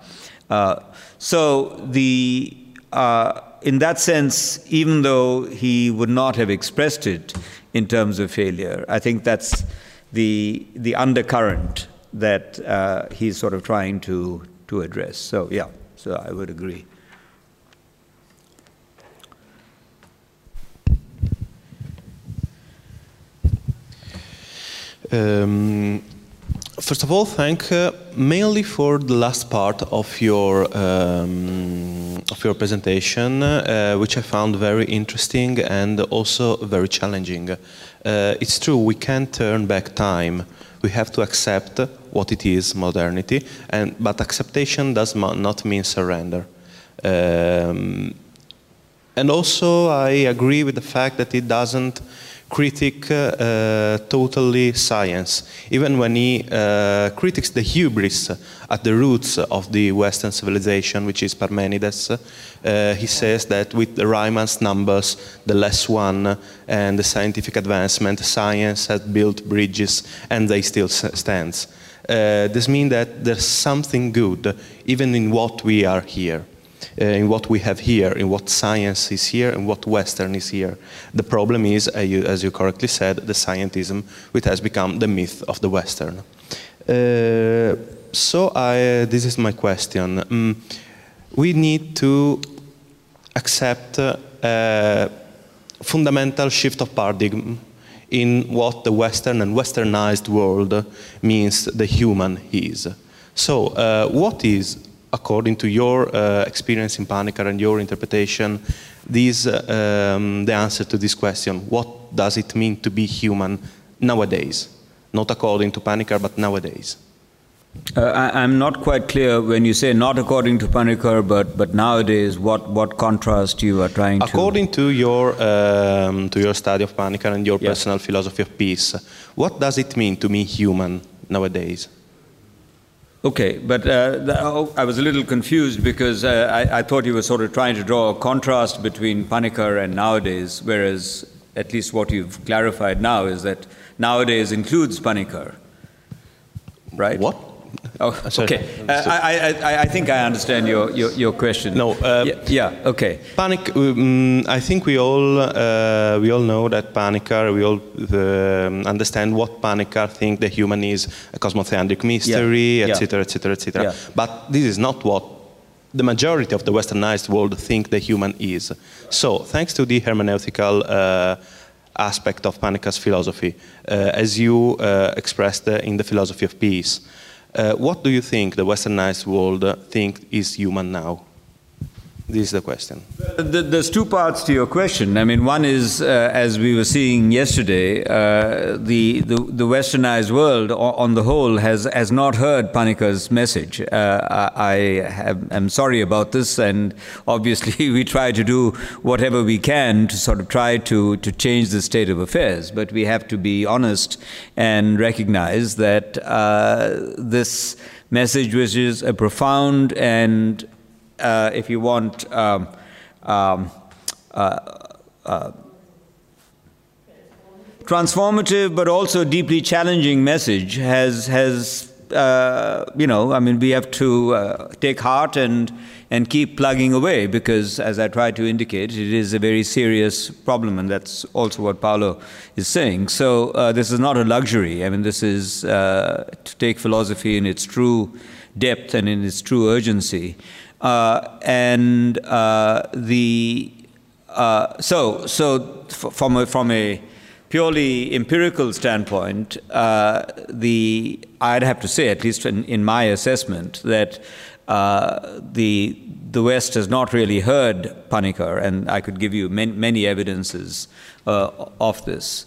In that sense, even though he would not have expressed it in terms of failure, I think that's the undercurrent that he's sort of trying to address. So, yeah. So I would agree. First of all, thank mainly for the last part of your presentation, which I found very interesting and also very challenging. It's true, we can't turn back time. We have to accept what it is, modernity, but acceptation does not mean surrender. And also, I agree with the fact that it doesn't critique totally science. Even when he critiques the hubris at the roots of the Western civilization, which is Parmenides, he says that with the Riemann's numbers, the less one, and the scientific advancement, science has built bridges and they still stand. This means that there's something good even in what we are here. In what we have here, in what science is here, and what Western is here. The problem is, as you correctly said, the scientism, which has become the myth of the Western. This is my question. We need to accept a fundamental shift of paradigm in what the Western and Westernized world means the human is. So, what is, according to your experience in Panikkar and your interpretation, the answer to this question? What does it mean to be human nowadays? Not according to Panikkar, but nowadays. I'm not quite clear when you say not according to Panikkar, but nowadays, what contrast you are trying to... According to your study of Panikkar and your personal philosophy of peace, what does it mean to be human nowadays? Okay, but I was a little confused because I thought you were sort of trying to draw a contrast between Panikkar and nowadays, whereas at least what you've clarified now is that nowadays includes Panikkar, right? What? Oh, okay. I think I understand your question. No. Okay. I think we all know that Panikkar. We all understand what Panikkar think the human is, a cosmotheandric mystery, etc., etc., etc. But this is not what the majority of the Westernized world think the human is. So, thanks to the hermeneutical aspect of Panikkar's philosophy, as you expressed in the philosophy of peace. What do you think the Westernized world think is human now? This is the question. There's two parts to your question. I mean, one is, as we were seeing yesterday, the Westernized world, on the whole, has not heard Panikkar's message. I'm sorry about this, and obviously we try to do whatever we can to sort of try to change the state of affairs. But we have to be honest and recognize that this message, which is a profound and if you want, transformative but also deeply challenging message, has we have to take heart and keep plugging away, because, as I tried to indicate, it is a very serious problem, and that's also what Paolo is saying. So this is not a luxury. I mean, this is to take philosophy in its true depth and in its true urgency. So from a purely empirical standpoint, I'd have to say, at least in my assessment, that the West has not really heard Panikkar, and I could give you many evidences of this.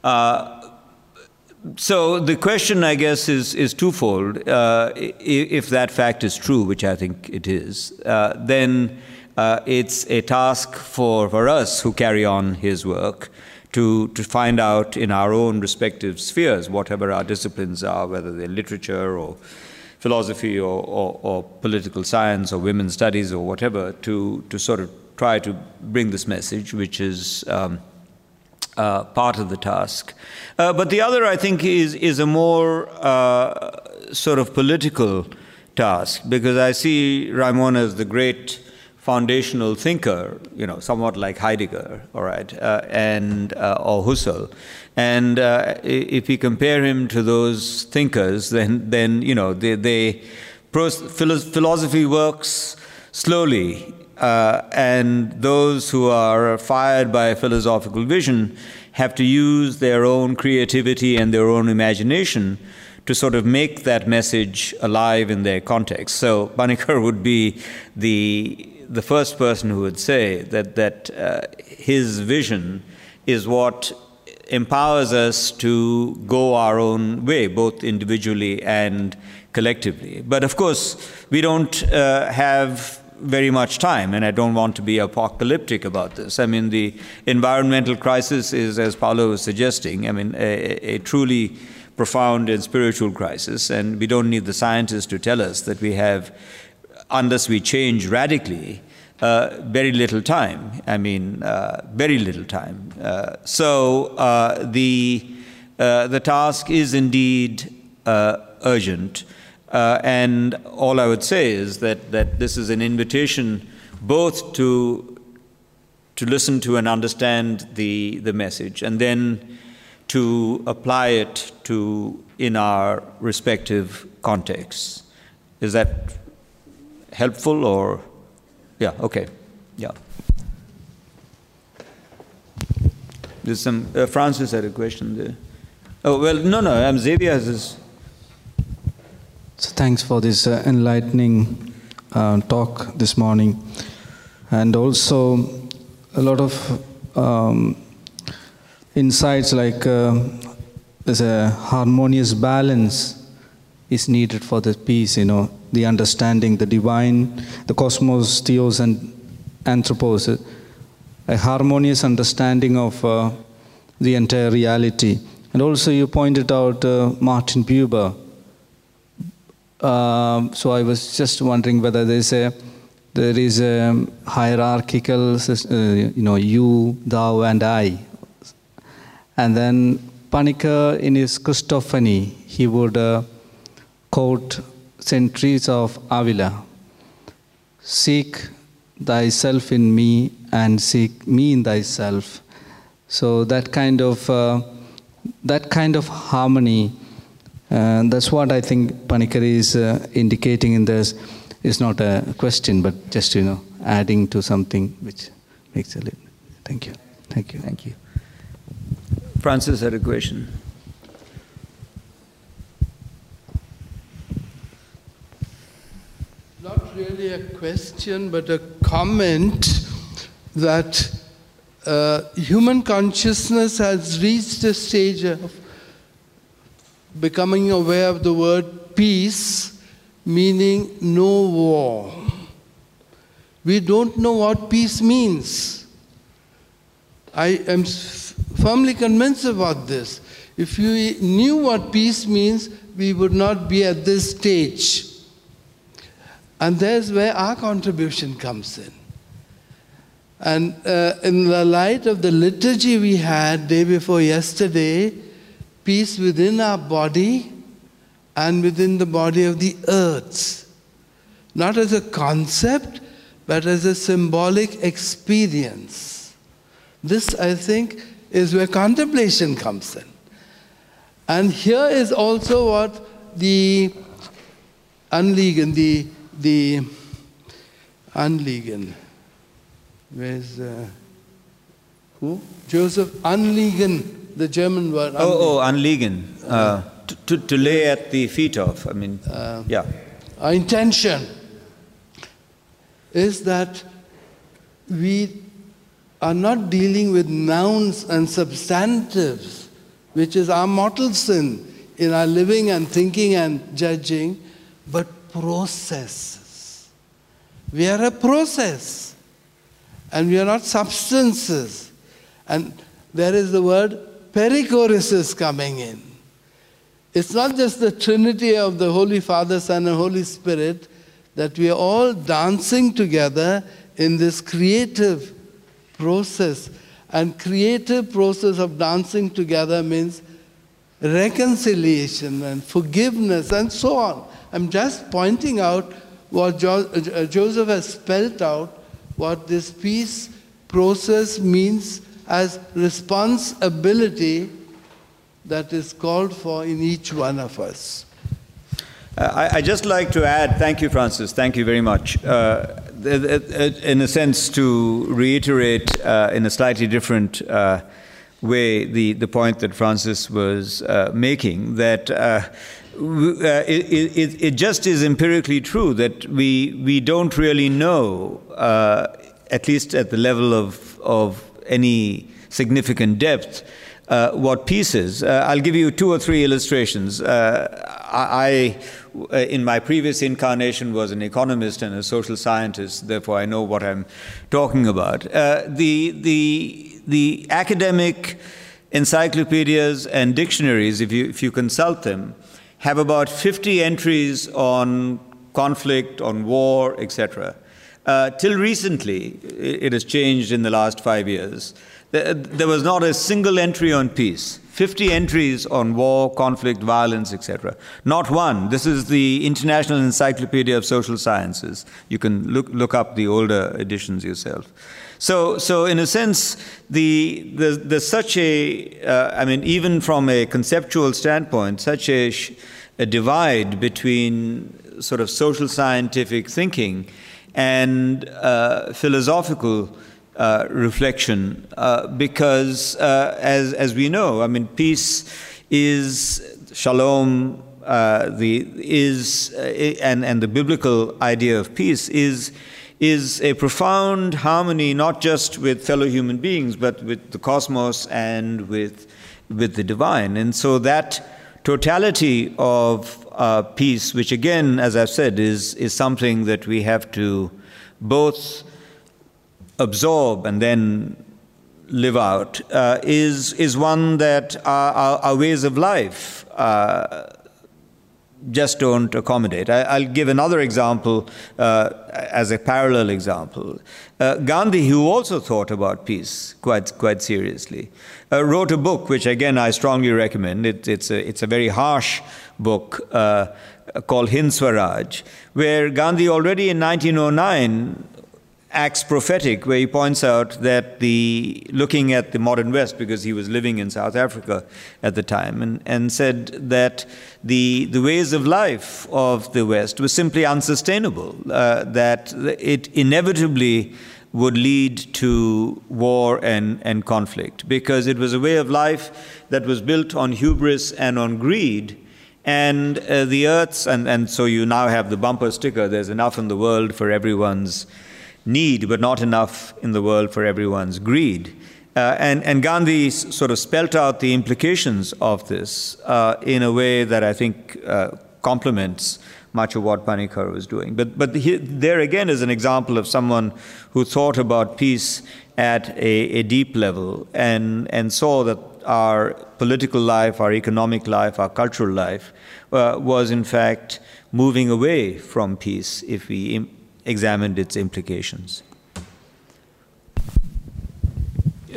So the question, I guess, is twofold. If that fact is true, which I think it is, then it's a task for us who carry on his work to find out in our own respective spheres, whatever our disciplines are, whether they're literature or philosophy or political science or women's studies or whatever, to sort of try to bring this message, which is part of the task. But the other, I think, is a more sort of political task, because I see Raimon as the great foundational thinker, somewhat like Heidegger, all right, or Husserl. And if we compare him to those thinkers, then philosophy works slowly, and those who are fired by a philosophical vision have to use their own creativity and their own imagination to sort of make that message alive in their context. So Panikkar would be the first person who would say that his vision is what empowers us to go our own way, both individually and collectively. But of course, we don't have very much time, and I don't want to be apocalyptic about this. I mean, the environmental crisis is, as Paolo was suggesting, a truly profound and spiritual crisis, and we don't need the scientists to tell us that we have, unless we change radically, very little time. Very little time. So the task is indeed urgent. And all I would say is that this is an invitation both to listen to and understand the message, and then to apply it in our respective contexts. Is that helpful, or? Yeah, okay. Yeah. There's some, Francis had a question there. Oh, well, no, Xavier has this. So thanks for this enlightening talk this morning. And also a lot of insights, like there's a harmonious balance is needed for the peace, the understanding, the divine, the cosmos, theos, and anthropos, a harmonious understanding of the entire reality. And also you pointed out Martin Buber. So I was just wondering whether there is a hierarchical, you, thou, and I. And then Panikkar, in his Christophany, he would quote St. Teresa of Avila: "Seek thyself in me, and seek me in thyself." So that kind of harmony. That's what I think Panikkar is indicating in this. It's not a question, but just, adding to something which makes a little. Thank you. Thank you. Thank you. Francis had a question. Not really a question, but a comment that human consciousness has reached a stage of becoming aware of the word peace, meaning no war. We don't know what peace means. I am firmly convinced about this. If we knew what peace means, we would not be at this stage. And there's where our contribution comes in. And in the light of the liturgy we had day before yesterday, peace within our body, and within the body of the earth. Not as a concept, but as a symbolic experience. This, I think, is where contemplation comes in. And here is also what the Anliegen, the Anliegen, where's who? Joseph Anliegen, the German word. Anliegen. To lay at the feet of. I mean, yeah. Our intention is that we are not dealing with nouns and substantives, which is our mortal sin in our living and thinking and judging, but processes. We are a process, and we are not substances. And there is the word perichoresis coming in. It's not just the Trinity of the Holy Father, Son, and Holy Spirit, that we are all dancing together in this creative process. And creative process of dancing together means reconciliation and forgiveness and so on. I'm just pointing out what Joseph has spelled out, what this peace process means as responsibility that is called for in each one of us. I just like to add, thank you, Francis, thank you very much. In a sense, to reiterate in a slightly different way the point that Francis was making, that it just is empirically true that we don't really know, at least at the level of any significant depth, what peace is. I'll give you 2 or 3 illustrations. I, in my previous incarnation, was an economist and a social scientist, therefore I know what I'm talking about. The academic encyclopedias and dictionaries, if you consult them, have about 50 entries on conflict, on war, etc. Till recently, it has changed in the last 5 years. There was not a single entry on peace. 50 entries on war, conflict, violence, etc. Not one. This is the International Encyclopedia of Social Sciences. You can look up the older editions yourself. So in a sense, there's such I mean, even from a conceptual standpoint, such a divide between sort of social scientific thinking and philosophical reflection, because as we know, I mean, peace is shalom, and the biblical idea of peace is a profound harmony, not just with fellow human beings, but with the cosmos and with the divine. And so that totality of peace, which again, as I've said, is something that we have to both absorb and then live out, is one that our ways of life just don't accommodate. I'll give another example as a parallel example. Gandhi, who also thought about peace quite seriously, wrote a book which again I strongly recommend. It's a very harsh book called Hind Swaraj, where Gandhi already in 1909 acts prophetic, where he points out that looking at the modern West, because he was living in South Africa at the time, and said that the ways of life of the West were simply unsustainable, that it inevitably would lead to war and conflict, because it was a way of life that was built on hubris and on greed. And the earth's, and so you now have the bumper sticker, there's enough in the world for everyone's need, but not enough in the world for everyone's greed. And Gandhi sort of spelt out the implications of this in a way that I think complements much of what Panikkar was doing. But there again is an example of someone who thought about peace at a deep level and saw that our political life, our economic life, our cultural life was in fact moving away from peace if we examined its implications.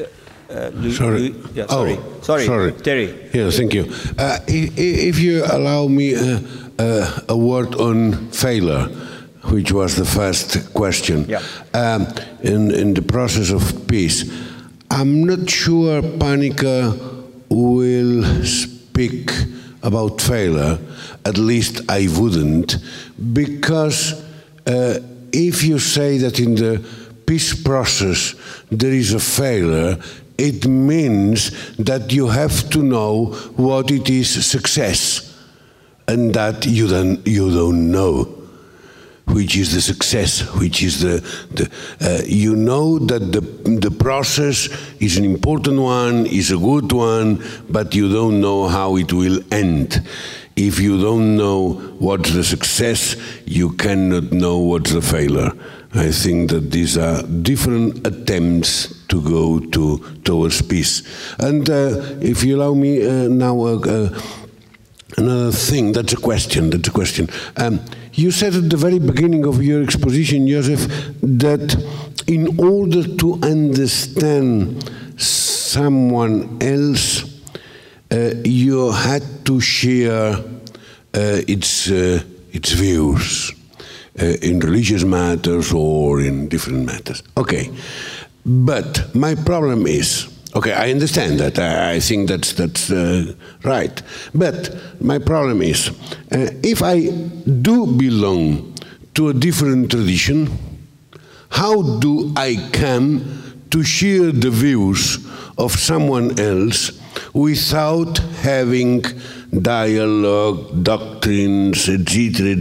Sorry. Yeah, sorry. Sorry, Terry. Yeah, thank you. If you allow me a word on failure, which was the first question. Yeah. In the process of peace, I'm not sure Panikkar will speak about failure. At least I wouldn't, because if you say that in the peace process there is a failure, it means that you have to know what it is success, and that you don't know which is the success, which is you know that the process is an important one, is a good one, but you don't know how it will end. If you don't know what's the success, you cannot know what's the failure. I think that these are different attempts to go towards peace. And if you allow me now another thing, that's a question. You said at the very beginning of your exposition, Joseph, that in order to understand someone else, you had to share its views in religious matters or in different matters. Okay, but my problem is, okay, I understand that. I think that's right. But my problem is, if I do belong to a different tradition, how do I come to share the views of someone else without having dialogue, doctrines, etc.,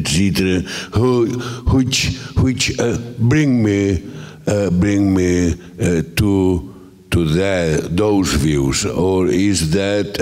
which bring me to those views? Or is that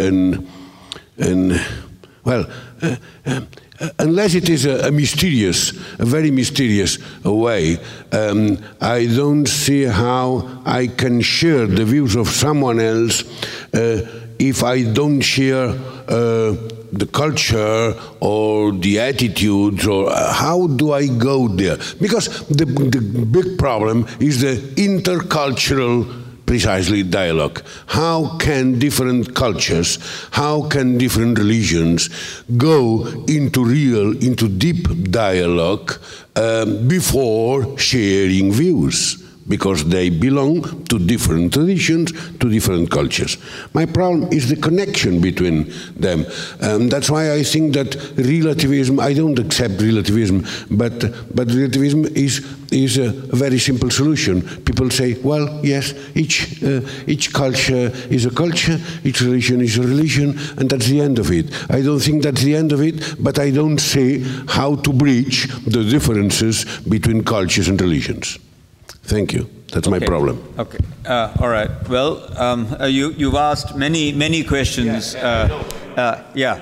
unless it is a very mysterious way, I don't see how I can share the views of someone else if I don't share the culture or the attitudes, or how do I go there? Because the big problem is the intercultural, precisely, dialogue. How can different cultures, how can different religions go into deep dialogue before sharing views? Because they belong to different traditions, to different cultures. My problem is the connection between them. That's why I think that relativism, I don't accept relativism, but relativism is a very simple solution. People say, well, yes, each culture is a culture, each religion is a religion, and that's the end of it. I don't think that's the end of it, but I don't see how to bridge the differences between cultures and religions. Thank you. That's my problem. Okay. All right. Well, you've asked many questions. Yeah.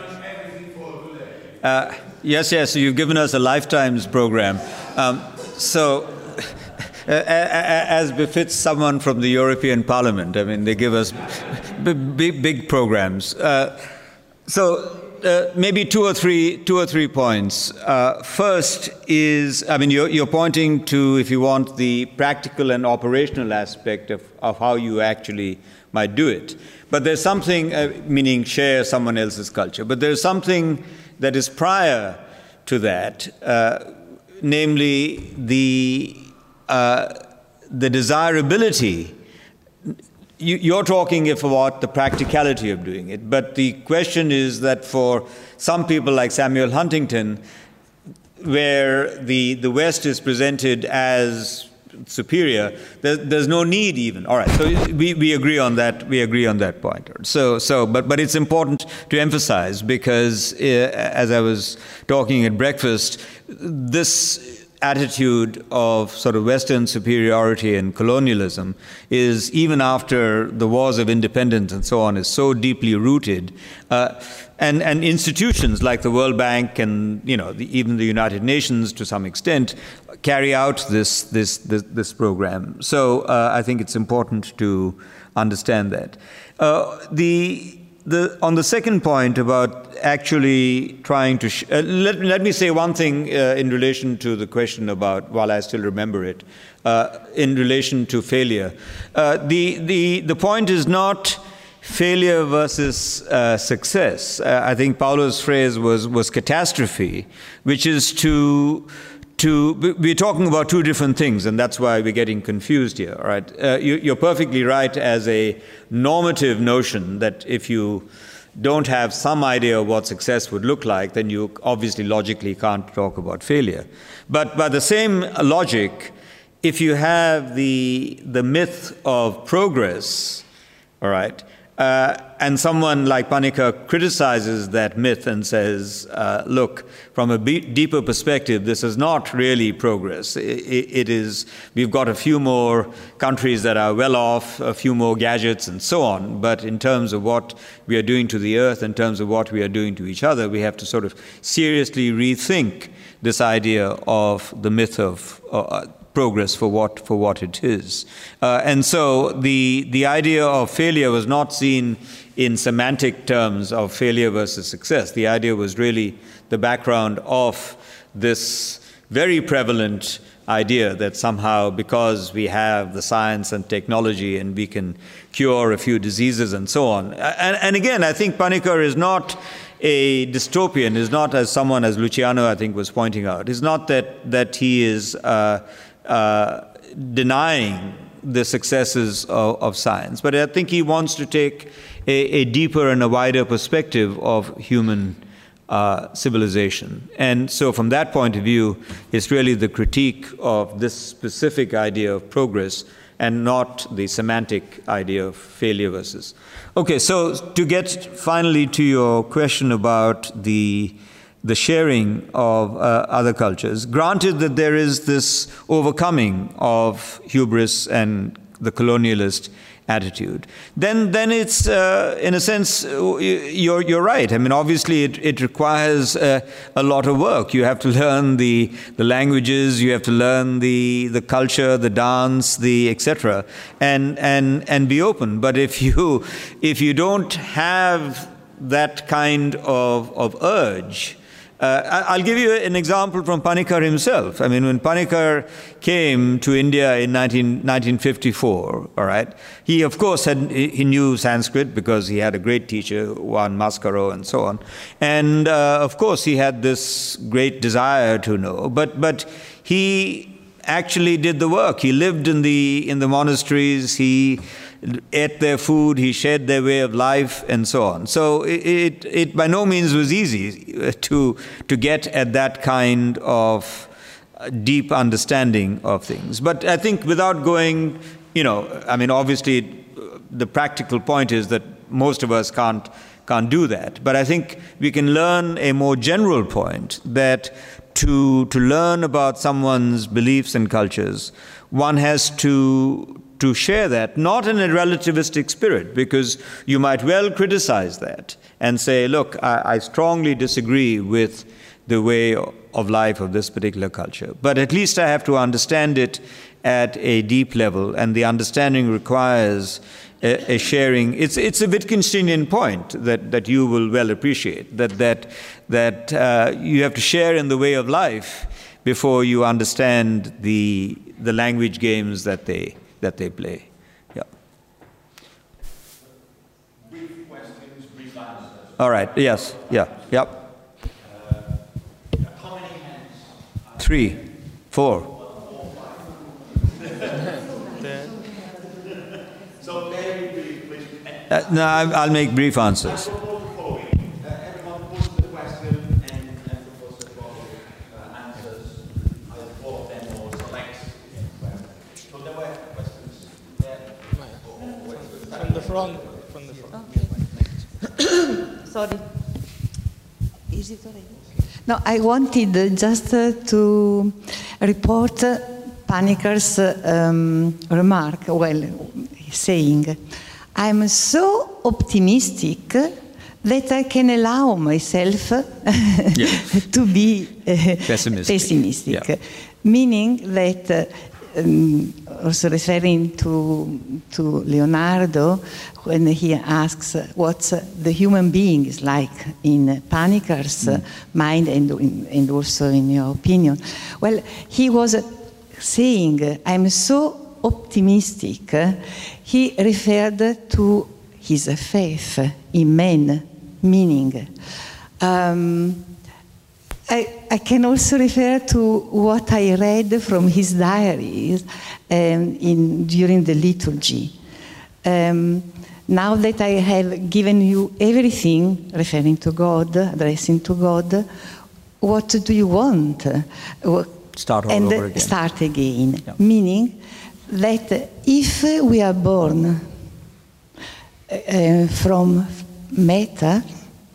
Yes. You've given us a lifetime's program. So, as befits someone from the European Parliament, I mean, they give us big programs. Maybe two or three points. First is, I mean, you're pointing to, if you want, the practical and operational aspect of how you actually might do it. But there's something, meaning share someone else's culture. But there's something that is prior to that, namely the desirability. You're talking about the practicality of doing it, but the question is that for some people like Samuel Huntington, where the West is presented as superior, there's no need even. All right, so we agree on that. We agree on that point. But it's important to emphasize, because as I was talking at breakfast, this attitude of sort of Western superiority and colonialism is, even after the wars of independence and so on, is so deeply rooted. And institutions like the World Bank and even the United Nations to some extent carry out this program. So I think it's important to understand that. on the second point about actually trying to let me say one thing in relation to the question about, while I still remember it, in relation to failure. The point is not failure versus success. I think Paulo's phrase was catastrophe, which is we're talking about two different things, and that's why we're getting confused here, right? You're perfectly right as a normative notion that if you don't have some idea of what success would look like, then you obviously logically can't talk about failure. But by the same logic, if you have the myth of progress, all right, and someone like Panikkar criticizes that myth and says, look, from a deeper perspective, this is not really progress. It is, we've got a few more countries that are well off, a few more gadgets and so on, but in terms of what we are doing to the earth, in terms of what we are doing to each other, we have to sort of seriously rethink this idea of the myth of progress for what it is. And so the idea of failure was not seen in semantic terms of failure versus success. The idea was really the background of this very prevalent idea that somehow because we have the science and technology and we can cure a few diseases and so on. And again, I think Panikkar is not a dystopian, is not as someone as Luciano, I think, was pointing out. It's not that he is denying the successes of science, but I think he wants to take a deeper and a wider perspective of human civilization. And so from that point of view, it's really the critique of this specific idea of progress and not the semantic idea of failure versus. Okay, so to get finally to your question about the sharing of other cultures, granted that there is this overcoming of hubris and the colonialist attitude, then it's in a sense you're right. I mean, obviously it requires a lot of work. You have to learn the languages, you have to learn the culture, the dance, the etc. and be open. But if you don't have that kind of urge. I'll give you an example from Panikkar himself. I mean, when Panikkar came to India in 1954, all right, he of course he knew Sanskrit because he had a great teacher, Juan Mascaro, and so on. And of course, he had this great desire to know. But he actually did the work. He lived in the monasteries. He ate their food, he shared their way of life, and so on. So it by no means was easy to get at that kind of deep understanding of things. But I think without going, I mean, obviously the practical point is that most of us can't do that. But I think we can learn a more general point that to learn about someone's beliefs and cultures, one has to share that, not in a relativistic spirit, because you might well criticize that and say, look, I strongly disagree with the way of life of this particular culture. But at least I have to understand it at a deep level, and the understanding requires a sharing. It's a Wittgensteinian point that you will well appreciate, that you have to share in the way of life before you understand the language games that they play. Yeah. Brief questions, brief answers. All right. Yes. Yeah. Yep. How many hands? 3, 4. So very brief, please. No, I'll make brief answers. Everyone puts the question and proposes the answers. Either both of them or select. So there were questions there. From the front. Okay. Sorry. Is it already? No, I wanted just to report Panikkar's remark, saying, I'm so optimistic that I can allow myself to be pessimistic. Yeah. Meaning that also referring to Leonardo, when he asks what the human being is like in Panikkar's mind and also in your opinion. Well, he was saying, I'm so optimistic. He referred to his faith in men, meaning. I can also refer to what I read from his diaries during the liturgy. Now that I have given you everything referring to God, addressing to God, what do you want? Start all over again. Start again. Yeah. Meaning that if we are born from matter,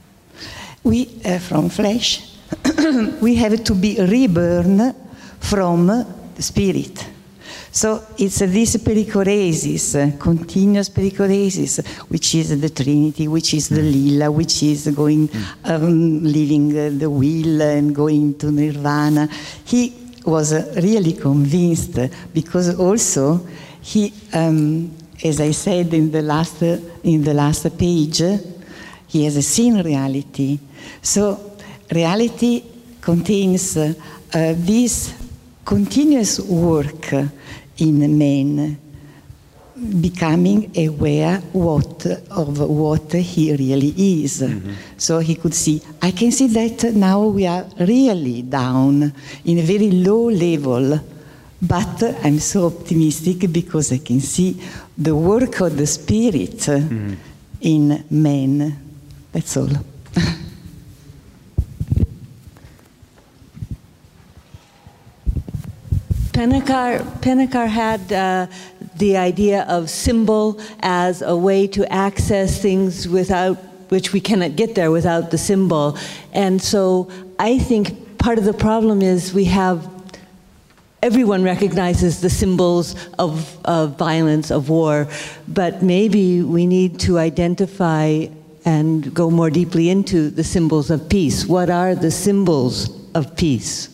from flesh, we have to be reborn from the spirit. So it's this perichoresis, continuous perichoresis, which is the Trinity, which is the Lila, which is going, leaving the will and going to Nirvana. He was really convinced, because also he, as I said in the last page, he has seen reality. So reality contains this continuous work in man, becoming aware of what he really is. So he could see, I can see that now we are really down in a very low level, but I'm so optimistic because I can see the work of the Spirit in man. That's all. Panikkar had the idea of symbol as a way to access things without which we cannot get there without the symbol. And so I think part of the problem is everyone recognizes the symbols of violence, of war, but maybe we need to identify and go more deeply into the symbols of peace. What are the symbols of peace?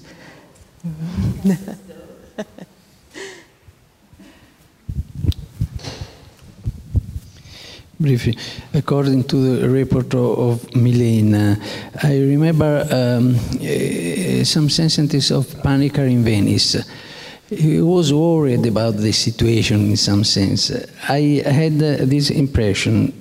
Briefly, according to the report of Milena, I remember some sentences of Panikkar in Venice. He was worried about the situation in some sense. I had this impression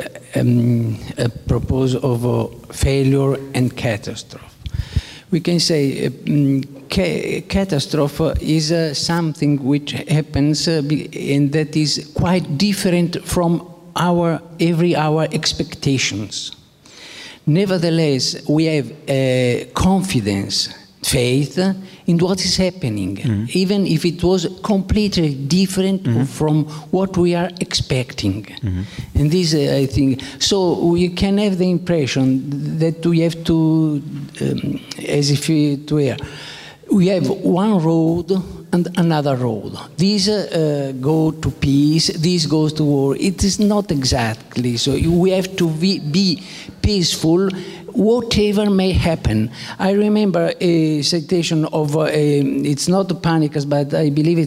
apropos of failure and catastrophe. We can say catastrophe is something which happens and that is quite different from our expectations. Nevertheless, we have confidence, faith in what is happening, even if it was completely different from what we are expecting. And this, I think, so we can have the impression that we have to, as if it were, we have one road and another road. These go to peace, this goes to war. It is not exactly so. We have to be peaceful, whatever may happen. I remember a citation of, it's not Panikkar, but I believe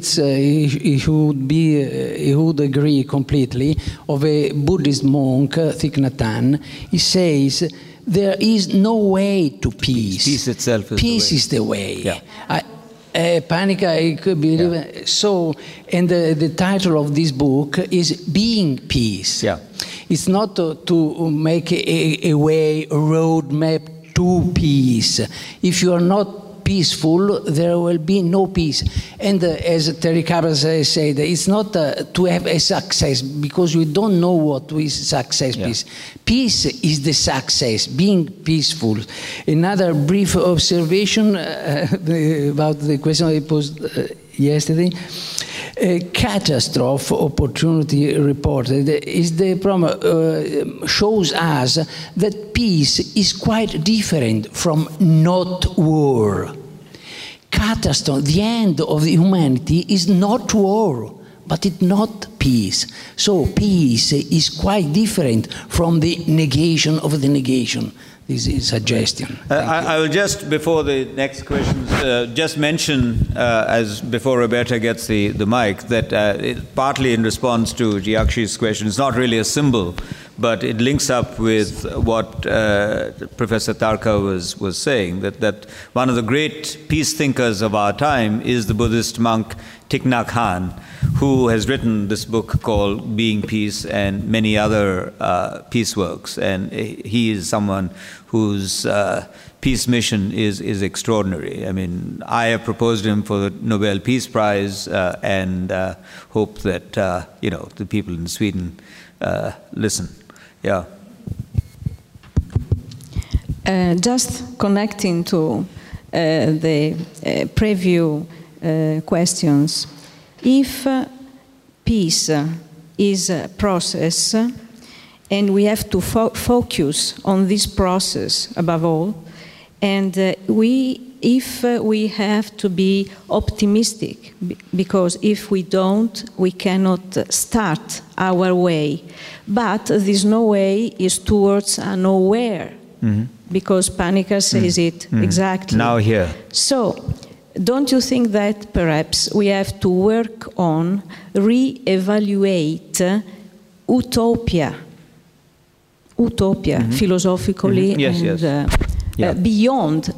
he would agree completely, of a Buddhist monk, Thich Nhat Hanh. He says, there is no way to peace. Peace itself is peace the way. Is the way. Yeah. Panic, I could believe. Yeah. So, and the title of this book is Being Peace. Yeah. It's not to make a way, a roadmap to peace. If you are not peaceful, there will be no peace. And as Terry Cabras said, it's not to have a success, because we don't know what is success. Yeah. Peace is the success, being peaceful. Another brief observation about the question I posed yesterday. A catastrophe opportunity reported is the problem, shows us that peace is quite different from not war. Catastrophe, the end of humanity, is not war, but it's not peace. So peace is quite different from the negation of the negation. this suggestion. I will just, before the next questions, just mention, as before Roberta gets the mic, that partly in response to Jiakshi's question, it's not really a symbol, but it links up with what Professor Tarka was saying, that one of the great peace thinkers of our time is the Buddhist monk Thich Nhat Hanh, who has written this book called Being Peace and many other peace works. And he is someone whose peace mission is extraordinary. I mean, I have proposed him for the Nobel Peace Prize and hope that, the people in Sweden listen. Yeah. Just connecting to the preview questions, if peace is a process and we have to focus on this process above all, and if we have to be optimistic, because if we don't, we cannot start our way. But this no way is towards a nowhere, because Panikkar says it exactly. Now here. So, don't you think that perhaps we have to work on re-evaluate utopia philosophically and beyond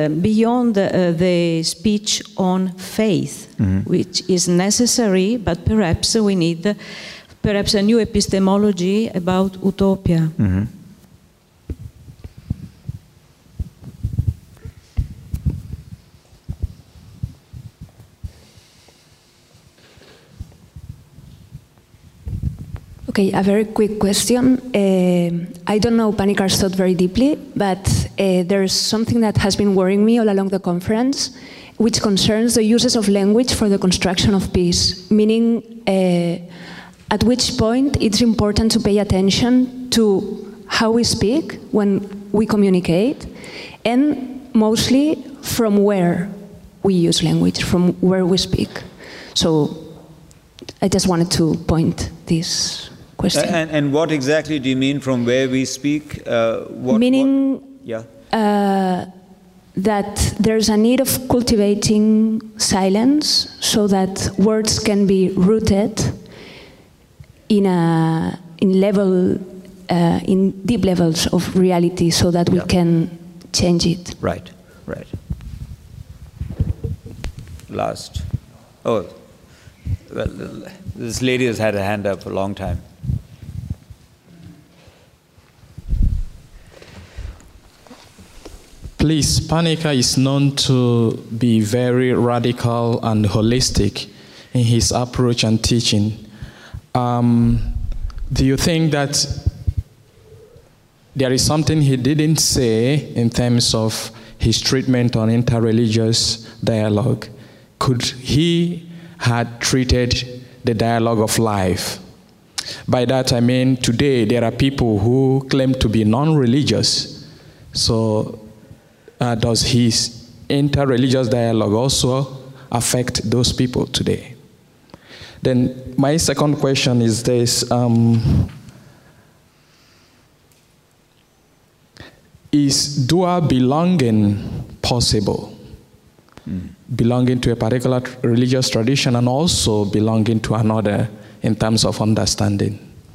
the speech on faith, which is necessary, but perhaps we need a new epistemology about utopia. Okay, a very quick question. I don't know Panikkar's thought very deeply, but there's something that has been worrying me all along the conference, which concerns the uses of language for the construction of peace, meaning at which point it's important to pay attention to how we speak when we communicate, and mostly from where we use language, from where we speak. So I just wanted to point this question. And what exactly do you mean from where we speak? Meaning that there's a need of cultivating silence so that words can be rooted in deep levels of reality, so that we can change it. Right. Last. Oh, well, this lady has had a hand up for a long time. Please, Panikkar is known to be very radical and holistic in his approach and teaching. Do you think that there is something he didn't say in terms of his treatment on interreligious dialogue? Could he had treated the dialogue of life? By that I mean, today there are people who claim to be non-religious. So does his interreligious dialogue also affect those people today? Then my second question is this. Is dual belonging possible? Belonging to a particular religious tradition and also belonging to another in terms of understanding?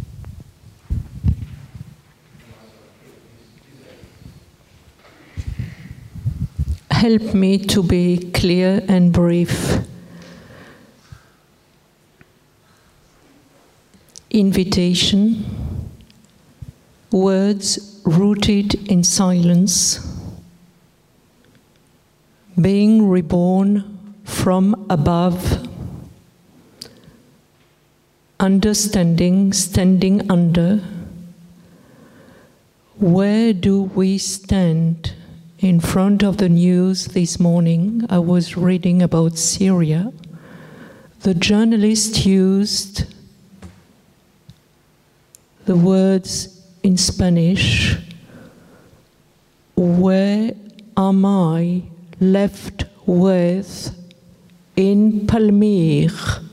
Help me to be clear and brief. Invitation, words rooted in silence, being reborn from above, understanding, standing under. Where do we stand? In front of the news this morning, I was reading about Syria. The journalist used the words in Spanish, where am I left with in Palmyre?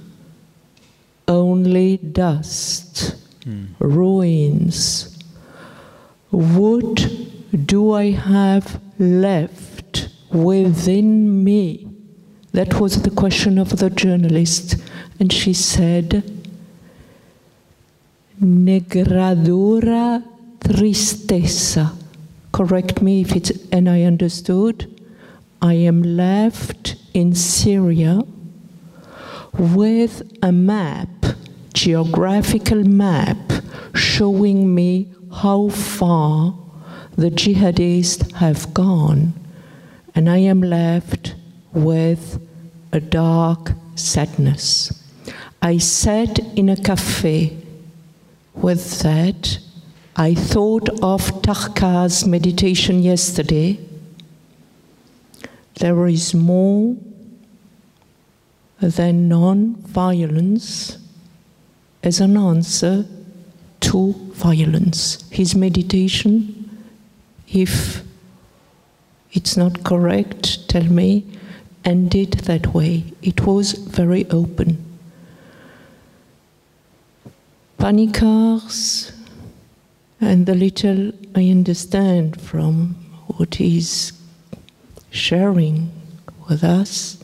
Only dust, ruins. Would do I have left within me? That was the question of the journalist. And she said, negradura tristeza. Correct me if it's, and I understood. I am left in Syria with a map, geographical map, showing me how far the jihadists have gone. And I am left with a dark sadness. I sat in a cafe with that. I thought of Tarka's meditation yesterday. There is more than non-violence as an answer to violence. His meditation, if it's not correct, tell me, ended that way. It was very open. Panikar's, and the little I understand from what he's sharing with us,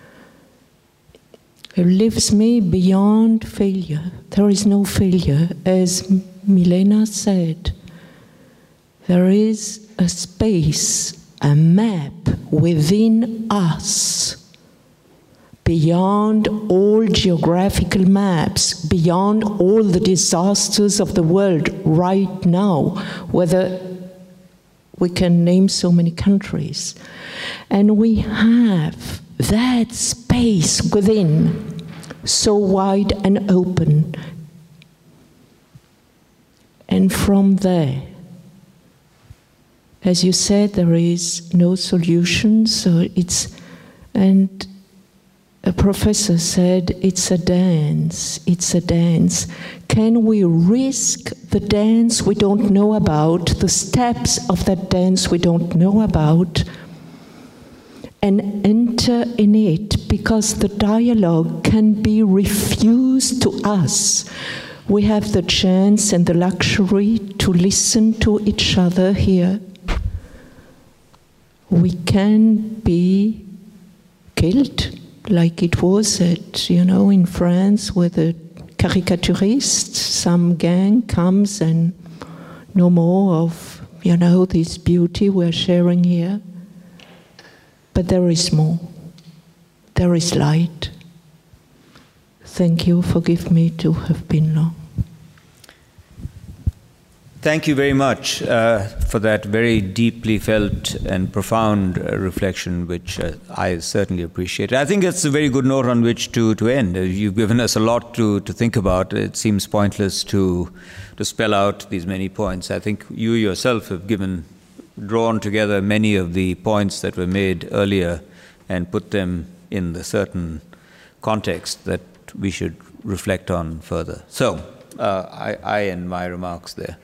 it leaves me beyond failure. There is no failure. As Milena said, there is a space, a map within us, beyond all geographical maps, beyond all the disasters of the world right now, whether we can name so many countries. And we have that space within, so wide and open. And from there, as you said, there is no solution, so and a professor said, it's a dance, it's a dance. Can we risk the dance we don't know about, the steps of that dance we don't know about, and enter in it, because the dialogue can be refused to us. We have the chance and the luxury to listen to each other here. We can be killed, like it was at, in France with a caricaturist. Some gang comes and no more of, this beauty we're sharing here. But there is more. There is light. Thank you. Forgive me to have been long. Thank you very much for that very deeply felt and profound reflection, which I certainly appreciate. I think it's a very good note on which to end. You've given us a lot to think about. It seems pointless to spell out these many points. I think you yourself have drawn together many of the points that were made earlier and put them in the certain context that we should reflect on further. So I end my remarks there.